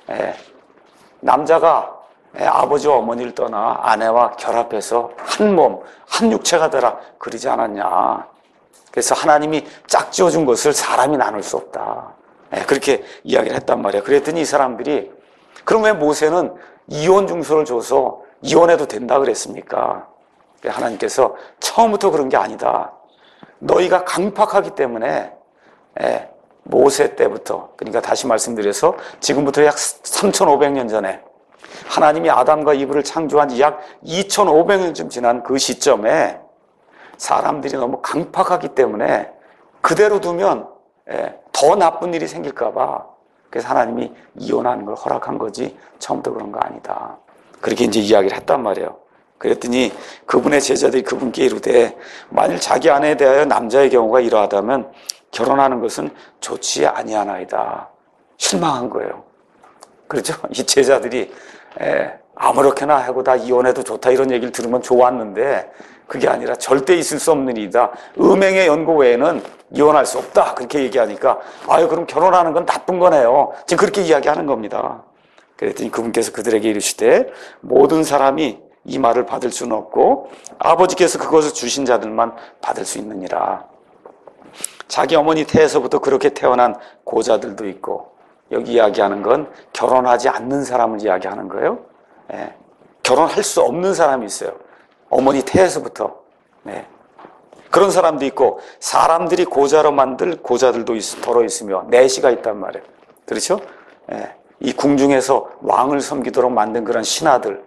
남자가 아버지와 어머니를 떠나 아내와 결합해서 한 몸, 한 육체가 되라 그러지 않았냐? 그래서 하나님이 짝지어준 것을 사람이 나눌 수 없다. 그렇게 이야기를 했단 말이에요. 그랬더니 이 사람들이 그럼 왜 모세는 이혼 증서를 줘서 이혼해도 된다 그랬습니까? 하나님께서 처음부터 그런 게 아니다. 너희가 강팍하기 때문에 모세 때부터, 그러니까 다시 말씀드려서 지금부터 약 3,500년 전에 하나님이 아담과 이브를 창조한 지 약 2,500년쯤 지난 그 시점에 사람들이 너무 강팍하기 때문에 그대로 두면 더 나쁜 일이 생길까 봐 그래서 하나님이 이혼하는 걸 허락한 거지 처음부터 그런 거 아니다. 그렇게 이제 이야기를 했단 말이에요. 그랬더니 그분의 제자들이 그분께 이르되 만일 자기 아내에 대하여 남자의 경우가 이러하다면 결혼하는 것은 좋지 아니하나이다. 실망한 거예요. 그렇죠? 이 제자들이 아무렇게나 하고 다 이혼해도 좋다 이런 얘기를 들으면 좋았는데 그게 아니라 절대 있을 수 없는 일이다. 음행의 연고 외에는 이혼할 수 없다. 그렇게 얘기하니까 아유 그럼 결혼하는 건 나쁜 거네요. 지금 그렇게 이야기하는 겁니다. 그랬더니 그분께서 그들에게 이르시되 모든 사람이 이 말을 받을 수는 없고 아버지께서 그것을 주신 자들만 받을 수 있느니라. 자기 어머니 태에서부터 그렇게 태어난 고자들도 있고 여기 이야기하는 건 결혼하지 않는 사람을 이야기하는 거예요. 결혼할 수 없는 사람이 있어요. 어머니 태에서부터. 그런 사람도 있고 사람들이 고자로 만들 고자들도 더러 있으며 내시가 있단 말이에요. 그렇죠? 이 궁중에서 왕을 섬기도록 만든 그런 신하들,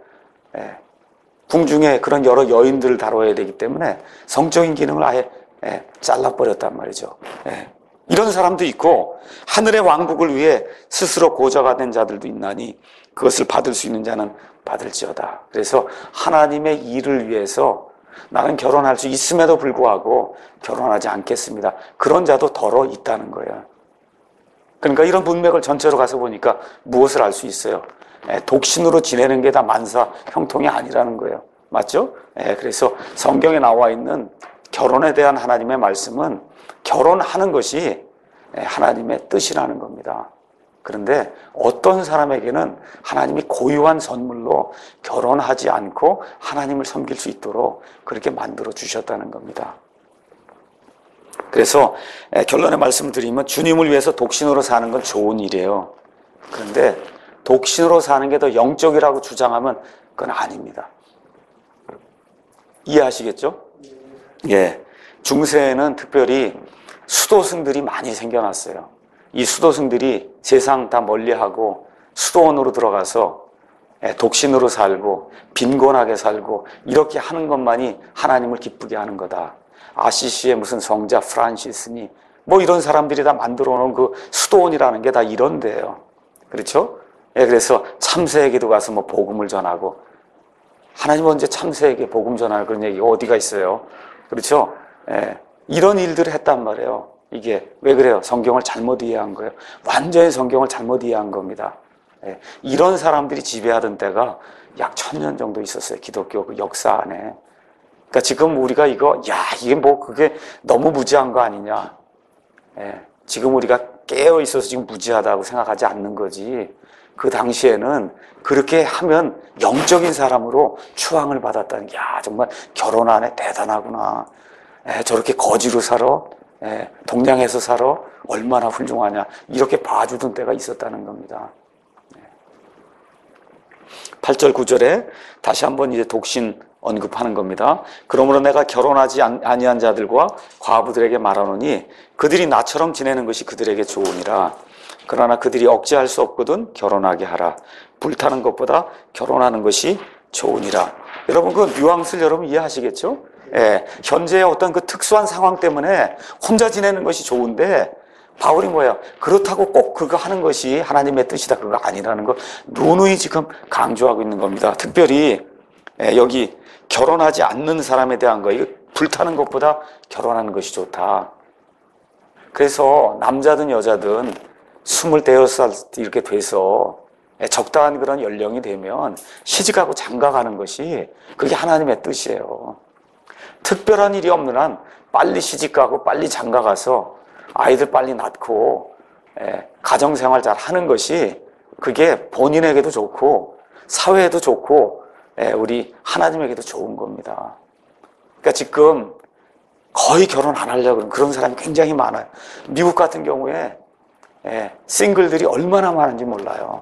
궁중에 그런 여러 여인들을 다뤄야 되기 때문에 성적인 기능을 아예 잘라버렸단 말이죠. 이런 사람도 있고 하늘의 왕국을 위해 스스로 고자가 된 자들도 있나니 그것을 받을 수 있는 자는 받을지어다. 그래서 하나님의 일을 위해서 나는 결혼할 수 있음에도 불구하고 결혼하지 않겠습니다. 그런 자도 더러 있다는 거예요. 그러니까 이런 문맥을 전체로 가서 보니까 무엇을 알 수 있어요? 독신으로 지내는 게 다 만사 형통이 아니라는 거예요. 맞죠? 그래서 성경에 나와 있는 결혼에 대한 하나님의 말씀은 결혼하는 것이 하나님의 뜻이라는 겁니다. 그런데 어떤 사람에게는 하나님이 고유한 선물로 결혼하지 않고 하나님을 섬길 수 있도록 그렇게 만들어 주셨다는 겁니다. 그래서 결론의 말씀을 드리면 주님을 위해서 독신으로 사는 건 좋은 일이에요. 그런데 독신으로 사는 게 더 영적이라고 주장하면 그건 아닙니다. 이해하시겠죠? 예. 중세에는 특별히 수도승들이 많이 생겨났어요. 이 수도승들이 세상 다 멀리하고 수도원으로 들어가서 독신으로 살고 빈곤하게 살고 이렇게 하는 것만이 하나님을 기쁘게 하는 거다. 아시시의 무슨 성자 프란시스니 뭐 이런 사람들이 다 만들어 놓은 그 수도원이라는 게 다 이런 데예요. 그렇죠? 그래서 참새에게도 가서 뭐 복음을 전하고 하나님 언제 참새에게 복음 전하는 그런 얘기가 어디가 있어요? 그렇죠? 이런 일들을 했단 말이에요. 이게 왜 그래요? 성경을 잘못 이해한 거예요. 완전히 성경을 잘못 이해한 겁니다. 이런 사람들이 지배하던 때가 약 1000년 정도 있었어요. 기독교 그 역사 안에. 그러니까 지금 우리가 이게 뭐 그게 너무 무지한 거 아니냐. 지금 우리가 깨어 있어서 지금 무지하다고 생각하지 않는 거지. 그 당시에는 그렇게 하면 영적인 사람으로 추앙을 받았다는 게, 야, 정말 결혼 안 해 대단하구나. 저렇게 거지로 살아. 동양에서 살아. 얼마나 훌륭하냐. 이렇게 봐주던 때가 있었다는 겁니다. 8절, 9절에 다시 한번 이제 독신 언급하는 겁니다. 그러므로 내가 결혼하지 아니한 자들과 과부들에게 말하노니 그들이 나처럼 지내는 것이 그들에게 좋으니라. 그러나 그들이 억제할 수 없거든 결혼하게 하라. 불타는 것보다 결혼하는 것이 좋으니라. 여러분 그 뉘앙스를 여러분 이해하시겠죠? 현재의 어떤 그 특수한 상황 때문에 혼자 지내는 것이 좋은데 바울이 뭐예요? 그렇다고 꼭 그거 하는 것이 하나님의 뜻이다. 그거 아니라는 거 누누이 지금 강조하고 있는 겁니다. 특별히 여기 결혼하지 않는 사람에 대한 거, 이거 불타는 것보다 결혼하는 것이 좋다. 그래서 남자든 여자든 25살 이렇게 돼서 적당한 그런 연령이 되면 시집가고 장가가는 것이 그게 하나님의 뜻이에요. 특별한 일이 없는 한 빨리 시집가고 빨리 장가가서 아이들 빨리 낳고 가정생활 잘 하는 것이 그게 본인에게도 좋고 사회에도 좋고 우리 하나님에게도 좋은 겁니다. 그러니까 지금 거의 결혼 안 하려고 그러는 그런 사람이 굉장히 많아요. 미국 같은 경우에 싱글들이 얼마나 많은지 몰라요.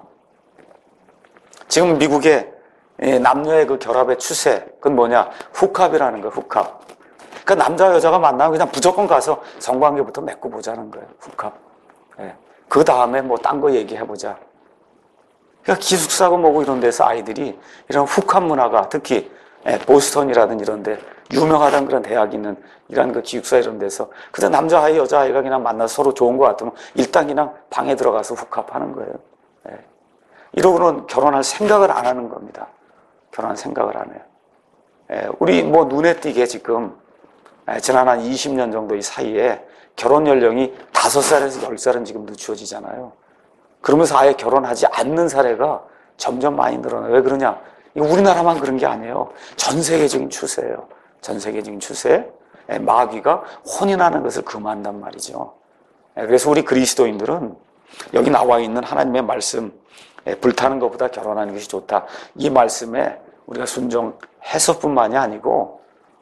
지금 미국의 남녀의 그 결합의 추세, 그건 뭐냐? 훅합이라는 거예요, 훅합. 그러니까 남자 여자가 만나면 그냥 무조건 가서 성관계부터 맺고 보자는 거예요, 훅합. 그 다음에 뭐 딴 거 얘기해보자. 그러니까 기숙사고 뭐고 이런 데서 아이들이 이런 훅합 문화가 특히 보스턴이라든 이런 데 유명하다는 그런 대학이 있는 이런 그 기숙사 이런 데서 그냥 남자아이 여자아이가 그냥 만나서 서로 좋은 것 같으면 일단 그냥 방에 들어가서 훅합하는 거예요. 이러고는 결혼할 생각을 안 하는 겁니다. 결혼할 생각을 안 해요. 우리 뭐 눈에 띄게 지금 지난 한 20년 정도 이 사이에 결혼 연령이 5살에서 10살은 지금 늦추어지잖아요. 그러면서 아예 결혼하지 않는 사례가 점점 많이 늘어나요. 왜 그러냐? 이거 우리나라만 그런 게 아니에요. 전 세계적인 추세예요. 전 세계적인 추세. 마귀가 혼인하는 것을 금한단 말이죠. 그래서 우리 그리스도인들은 여기 나와 있는 하나님의 말씀, 불타는 것보다 결혼하는 것이 좋다. 이 말씀에 우리가 순종해서뿐만이 아니고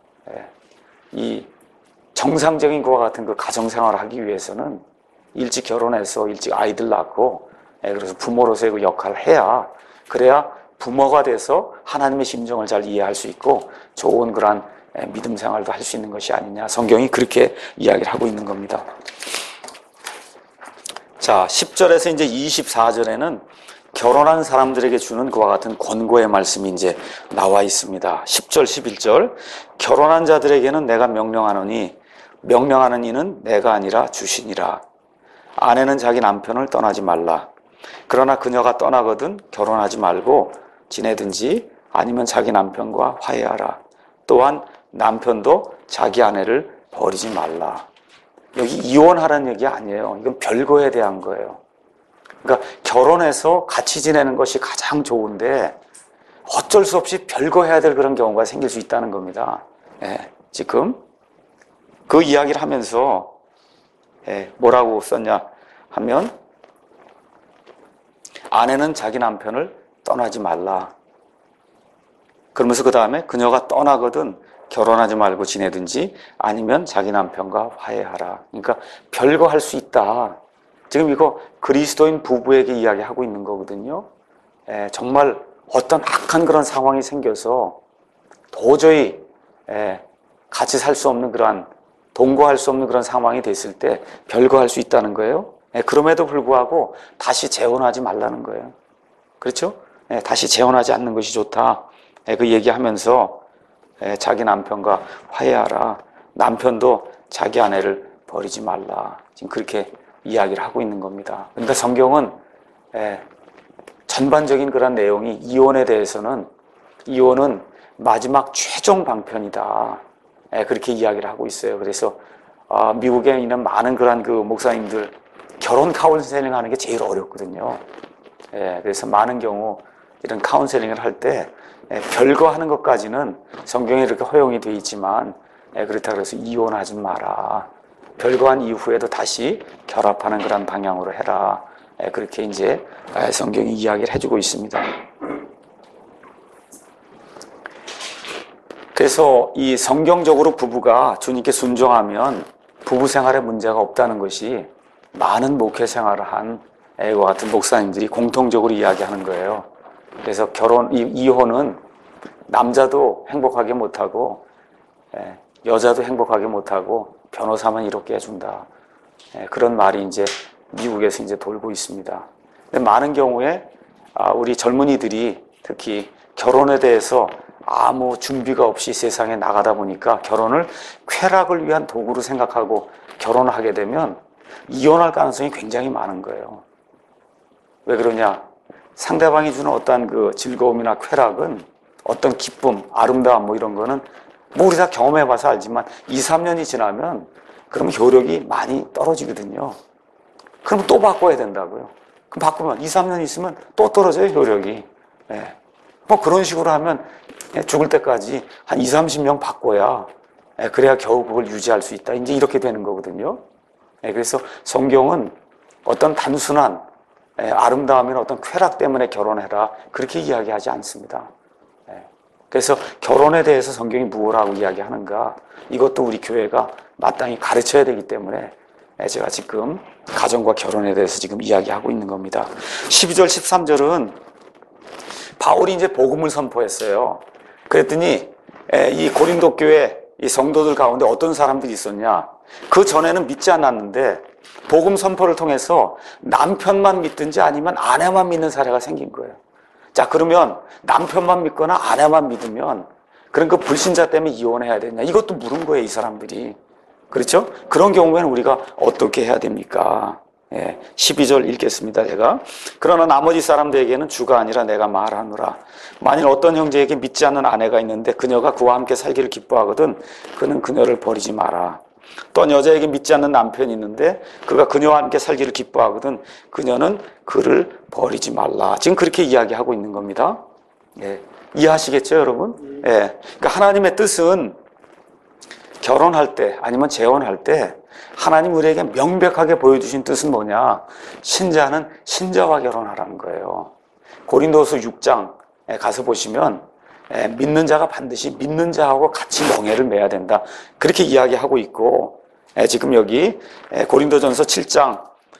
이 정상적인 것과 같은 그 가정생활을 하기 위해서는 일찍 결혼해서 일찍 아이들 낳고 그래서 부모로서의 그 역할을 해야 그래야 부모가 돼서 하나님의 심정을 잘 이해할 수 있고 좋은 그러한 믿음 생활도 할 수 있는 것이 아니냐. 성경이 그렇게 이야기를 하고 있는 겁니다. 자, 10절에서 이제 24절에는 결혼한 사람들에게 주는 그와 같은 권고의 말씀이 이제 나와 있습니다. 10절, 11절. 결혼한 자들에게는 내가 명령하노니 명령하는 이는 내가 아니라 주시니라. 아내는 자기 남편을 떠나지 말라. 그러나 그녀가 떠나거든 결혼하지 말고 지내든지 아니면 자기 남편과 화해하라. 또한 남편도 자기 아내를 버리지 말라. 여기 이혼하라는 얘기 아니에요. 이건 별거에 대한 거예요. 그러니까 결혼해서 같이 지내는 것이 가장 좋은데 어쩔 수 없이 별거 해야 될 그런 경우가 생길 수 있다는 겁니다. 지금 그 이야기를 하면서 뭐라고 썼냐 하면 아내는 자기 남편을 떠나지 말라. 그러면서 그 다음에 그녀가 떠나거든 결혼하지 말고 지내든지 아니면 자기 남편과 화해하라. 그러니까 별거 할 수 있다. 지금 이거 그리스도인 부부에게 이야기하고 있는 거거든요. 정말 어떤 악한 그런 상황이 생겨서 도저히 같이 살 수 없는 그러한 동거할 수 없는 그런 상황이 됐을 때 별거 할 수 있다는 거예요. 그럼에도 불구하고 다시 재혼하지 말라는 거예요. 그렇죠? 다시 재혼하지 않는 것이 좋다. 그 얘기하면서 자기 남편과 화해하라. 남편도 자기 아내를 버리지 말라. 지금 그렇게 이야기를 하고 있는 겁니다. 그러니까 성경은 전반적인 그런 내용이 이혼에 대해서는 이혼은 마지막 최종 방편이다. 그렇게 이야기를 하고 있어요. 그래서 미국에 있는 많은 그런 그 목사님들 결혼 카운셀링 하는 게 제일 어렵거든요. 그래서 많은 경우 이런 카운셀링을 할 때 별거 하는 것까지는 성경에 이렇게 허용이 되어 있지만 그렇다고 해서 이혼하지 마라. 별거한 이후에도 다시 결합하는 그런 방향으로 해라. 그렇게 이제 성경이 이야기를 해주고 있습니다. 그래서 이 성경적으로 부부가 주님께 순종하면 부부 생활에 문제가 없다는 것이 많은 목회 생활을 한 애와 같은 목사님들이 공통적으로 이야기하는 거예요. 그래서 이혼은 남자도 행복하게 못하고 여자도 행복하게 못하고 변호사만 이롭게 해준다. 그런 말이 이제 미국에서 이제 돌고 있습니다. 근데 많은 경우에 우리 젊은이들이 특히 결혼에 대해서 아무 준비가 없이 세상에 나가다 보니까 결혼을 쾌락을 위한 도구로 생각하고 결혼을 하게 되면 이혼할 가능성이 굉장히 많은 거예요. 왜 그러냐? 상대방이 주는 어떤 그 즐거움이나 쾌락은 어떤 기쁨, 아름다움 뭐 이런 거는 뭐 우리 다 경험해봐서 알지만 2, 3년이 지나면 그러면 효력이 많이 떨어지거든요. 그러면 또 바꿔야 된다고요. 그럼 바꾸면 2, 3년 있으면 또 떨어져요, 효력이. 뭐 그런 식으로 하면 죽을 때까지 한 2, 30명 바꿔야 그래야 겨우 그걸 유지할 수 있다. 이제 이렇게 되는 거거든요. 그래서 성경은 어떤 단순한 아름다움이나 어떤 쾌락 때문에 결혼해라 그렇게 이야기하지 않습니다. 그래서 결혼에 대해서 성경이 무엇라고 이야기하는가 이것도 우리 교회가 마땅히 가르쳐야 되기 때문에 제가 지금 가정과 결혼에 대해서 지금 이야기하고 있는 겁니다. 12절, 13절은 바울이 이제 복음을 선포했어요. 그랬더니 이 고린도 교회 이 성도들 가운데 어떤 사람들이 있었냐? 그 전에는 믿지 않았는데 복음 선포를 통해서 남편만 믿든지 아니면 아내만 믿는 사례가 생긴 거예요. 자, 그러면 남편만 믿거나 아내만 믿으면 그럼 그 불신자 때문에 이혼해야 되냐? 이것도 물은 거예요, 이 사람들이. 그렇죠? 그런 경우에는 우리가 어떻게 해야 됩니까? 12절 읽겠습니다, 제가. 그러나 나머지 사람들에게는 주가 아니라 내가 말하노라. 만일 어떤 형제에게 믿지 않는 아내가 있는데 그녀가 그와 함께 살기를 기뻐하거든 그는 그녀를 버리지 마라. 또 여자에게 믿지 않는 남편이 있는데 그가 그녀와 함께 살기를 기뻐하거든 그녀는 그를 버리지 말라. 지금 그렇게 이야기하고 있는 겁니다. 이해하시겠죠, 여러분? 그러니까 하나님의 뜻은 결혼할 때 아니면 재혼할 때 하나님 우리에게 명백하게 보여주신 뜻은 뭐냐? 신자는 신자와 결혼하라는 거예요. 고린도서 6장에 가서 보시면 믿는 자가 반드시 믿는 자하고 같이 멍에를 매야 된다. 그렇게 이야기하고 있고 지금 여기 고린도전서 7장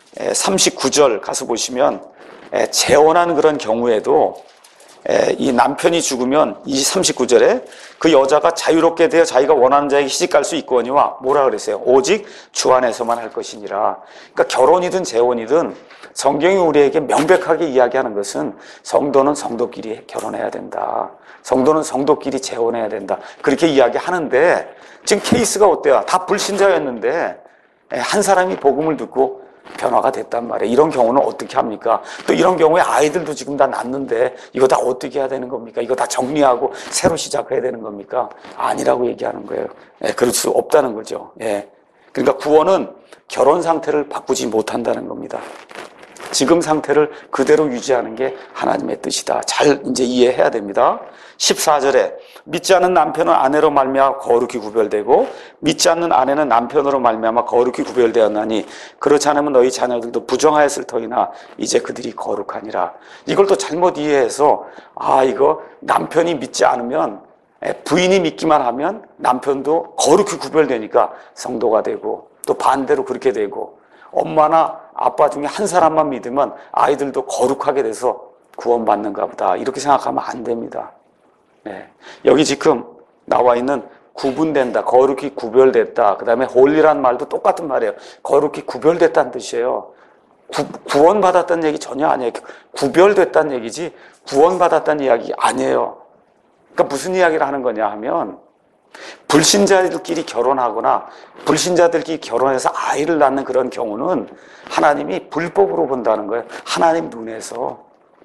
39절 가서 보시면 재혼하는 그런 경우에도 이 남편이 죽으면 이 39절에 그 여자가 자유롭게 되어 자기가 원하는 자에게 시집갈 수 있거니와 뭐라 그랬어요? 오직 주 안에서만 할 것이니라. 그러니까 결혼이든 재혼이든 성경이 우리에게 명백하게 이야기하는 것은 성도는 성도끼리 결혼해야 된다. 성도는 성도끼리 재혼해야 된다. 그렇게 이야기하는데 지금 케이스가 어때요? 다 불신자였는데 한 사람이 복음을 듣고 변화가 됐단 말이에요. 이런 경우는 어떻게 합니까? 또 이런 경우에 아이들도 지금 다 낳는데 이거 다 어떻게 해야 되는 겁니까? 이거 다 정리하고 새로 시작해야 되는 겁니까? 아니라고 얘기하는 거예요. 그럴 수 없다는 거죠. 그러니까 구원은 결혼 상태를 바꾸지 못한다는 겁니다. 지금 상태를 그대로 유지하는 게 하나님의 뜻이다. 잘 이제 이해해야 됩니다. 14절에 믿지 않는 남편은 아내로 말미암아 거룩히 구별되고 믿지 않는 아내는 남편으로 말미암아 거룩히 구별되었나니 그렇지 않으면 너희 자녀들도 부정하였을 터이나 이제 그들이 거룩하니라. 이걸 또 잘못 이해해서 이거 남편이 믿지 않으면 부인이 믿기만 하면 남편도 거룩히 구별되니까 성도가 되고 또 반대로 그렇게 되고 엄마나 아빠 중에 한 사람만 믿으면 아이들도 거룩하게 돼서 구원받는가 보다 이렇게 생각하면 안 됩니다. 여기 지금 나와 있는 구분된다, 거룩히 구별됐다, 그 다음에 홀리란 말도 똑같은 말이에요. 거룩히 구별됐다는 뜻이에요. 구원받았다는 얘기 전혀 아니에요. 구별됐다는 얘기지 구원받았다는 이야기 아니에요. 그러니까 무슨 이야기를 하는 거냐 하면 불신자들끼리 결혼하거나 불신자들끼리 결혼해서 아이를 낳는 그런 경우는 하나님이 불법으로 본다는 거예요. 하나님 눈에서.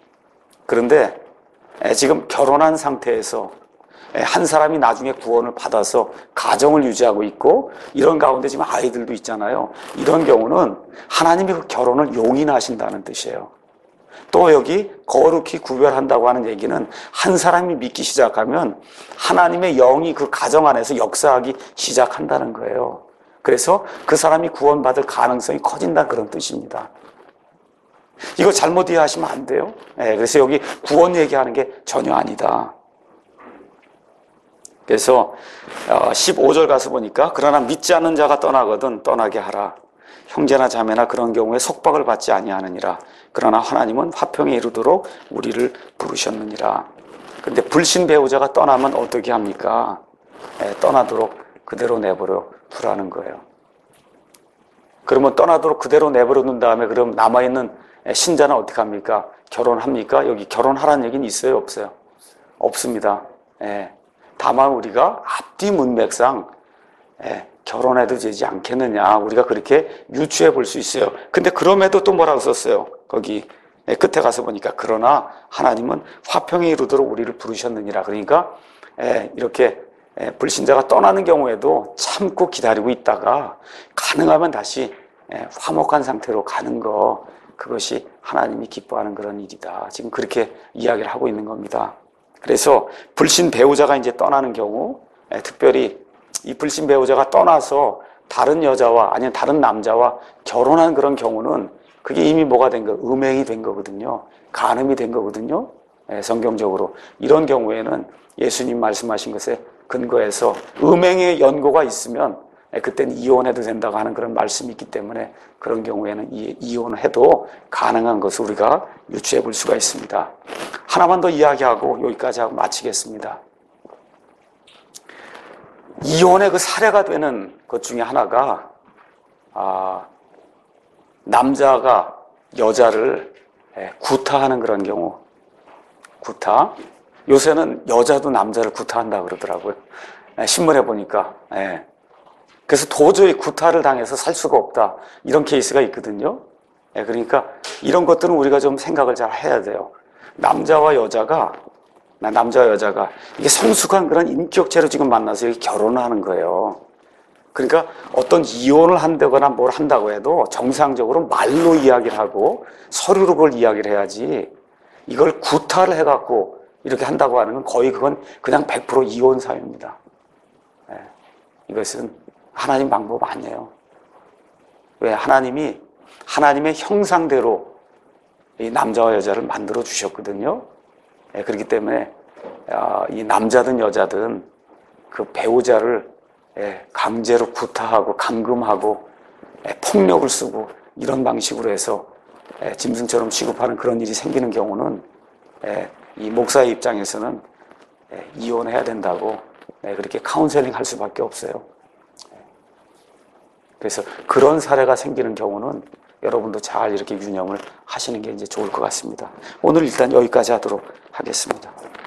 그런데 지금 결혼한 상태에서 한 사람이 나중에 구원을 받아서 가정을 유지하고 있고 이런 가운데 지금 아이들도 있잖아요. 이런 경우는 하나님이 그 결혼을 용인하신다는 뜻이에요. 또 여기 거룩히 구별한다고 하는 얘기는 한 사람이 믿기 시작하면 하나님의 영이 그 가정 안에서 역사하기 시작한다는 거예요. 그래서 그 사람이 구원받을 가능성이 커진다 그런 뜻입니다. 이거 잘못 이해하시면 안 돼요. 그래서 여기 구원 얘기하는 게 전혀 아니다. 그래서 15절 가서 보니까 그러나 믿지 않는 자가 떠나거든 떠나게 하라. 형제나 자매나 그런 경우에 속박을 받지 아니하느니라. 그러나 하나님은 화평에 이르도록 우리를 부르셨느니라. 그런데 불신 배우자가 떠나면 어떻게 합니까? 떠나도록 그대로 내버려 두라는 거예요. 그러면 떠나도록 그대로 내버려 둔 다음에 그럼 남아있는 신자는 어떻게 합니까? 결혼합니까? 여기 결혼하라는 얘기는 있어요? 없어요? 없습니다. 다만 우리가 앞뒤 문맥상 결혼해도 되지 않겠느냐 우리가 그렇게 유추해 볼 수 있어요. 근데 그럼에도 또 뭐라고 썼어요? 거기 끝에 가서 보니까 그러나 하나님은 화평에 이르도록 우리를 부르셨느니라. 그러니까 이렇게 불신자가 떠나는 경우에도 참고 기다리고 있다가 가능하면 다시 화목한 상태로 가는 거 그것이 하나님이 기뻐하는 그런 일이다. 지금 그렇게 이야기를 하고 있는 겁니다. 그래서 불신 배우자가 이제 떠나는 경우 특별히 이 불신 배우자가 떠나서 다른 여자와 아니면 다른 남자와 결혼한 그런 경우는 그게 이미 뭐가 된 거예요? 음행이 된 거거든요. 간음이 된 거거든요. 성경적으로. 이런 경우에는 예수님 말씀하신 것에 근거해서 음행의 연고가 있으면 그때는 이혼해도 된다고 하는 그런 말씀이 있기 때문에 그런 경우에는 이혼해도 가능한 것을 우리가 유추해 볼 수가 있습니다. 하나만 더 이야기하고 여기까지 하고 마치겠습니다. 이혼의 그 사례가 되는 것 중에 하나가 남자가 여자를 구타하는 그런 경우. 구타. 요새는 여자도 남자를 구타한다 그러더라고요. 신문에 보니까. 그래서 도저히 구타를 당해서 살 수가 없다. 이런 케이스가 있거든요. 그러니까 이런 것들은 우리가 좀 생각을 잘 해야 돼요. 남자와 여자가 이게 성숙한 그런 인격체로 지금 만나서 이렇게 결혼을 하는 거예요. 그러니까 어떤 이혼을 한다거나 뭘 한다고 해도 정상적으로 말로 이야기를 하고 서류로 그걸 이야기를 해야지 이걸 구타를 해갖고 이렇게 한다고 하는 건 거의 그건 그냥 100% 이혼 사유입니다. 이것은 하나님 방법 아니에요. 왜? 하나님의 형상대로 이 남자와 여자를 만들어 주셨거든요. 그렇기 때문에 이 남자든 여자든 그 배우자를 강제로 구타하고 감금하고 폭력을 쓰고 이런 방식으로 해서 짐승처럼 취급하는 그런 일이 생기는 경우는 이 목사의 입장에서는 이혼해야 된다고 그렇게 카운셀링 할 수밖에 없어요. 그래서 그런 사례가 생기는 경우는 여러분도 잘 이렇게 유념을 하시는 게 이제 좋을 것 같습니다. 오늘 일단 여기까지 하도록 하겠습니다.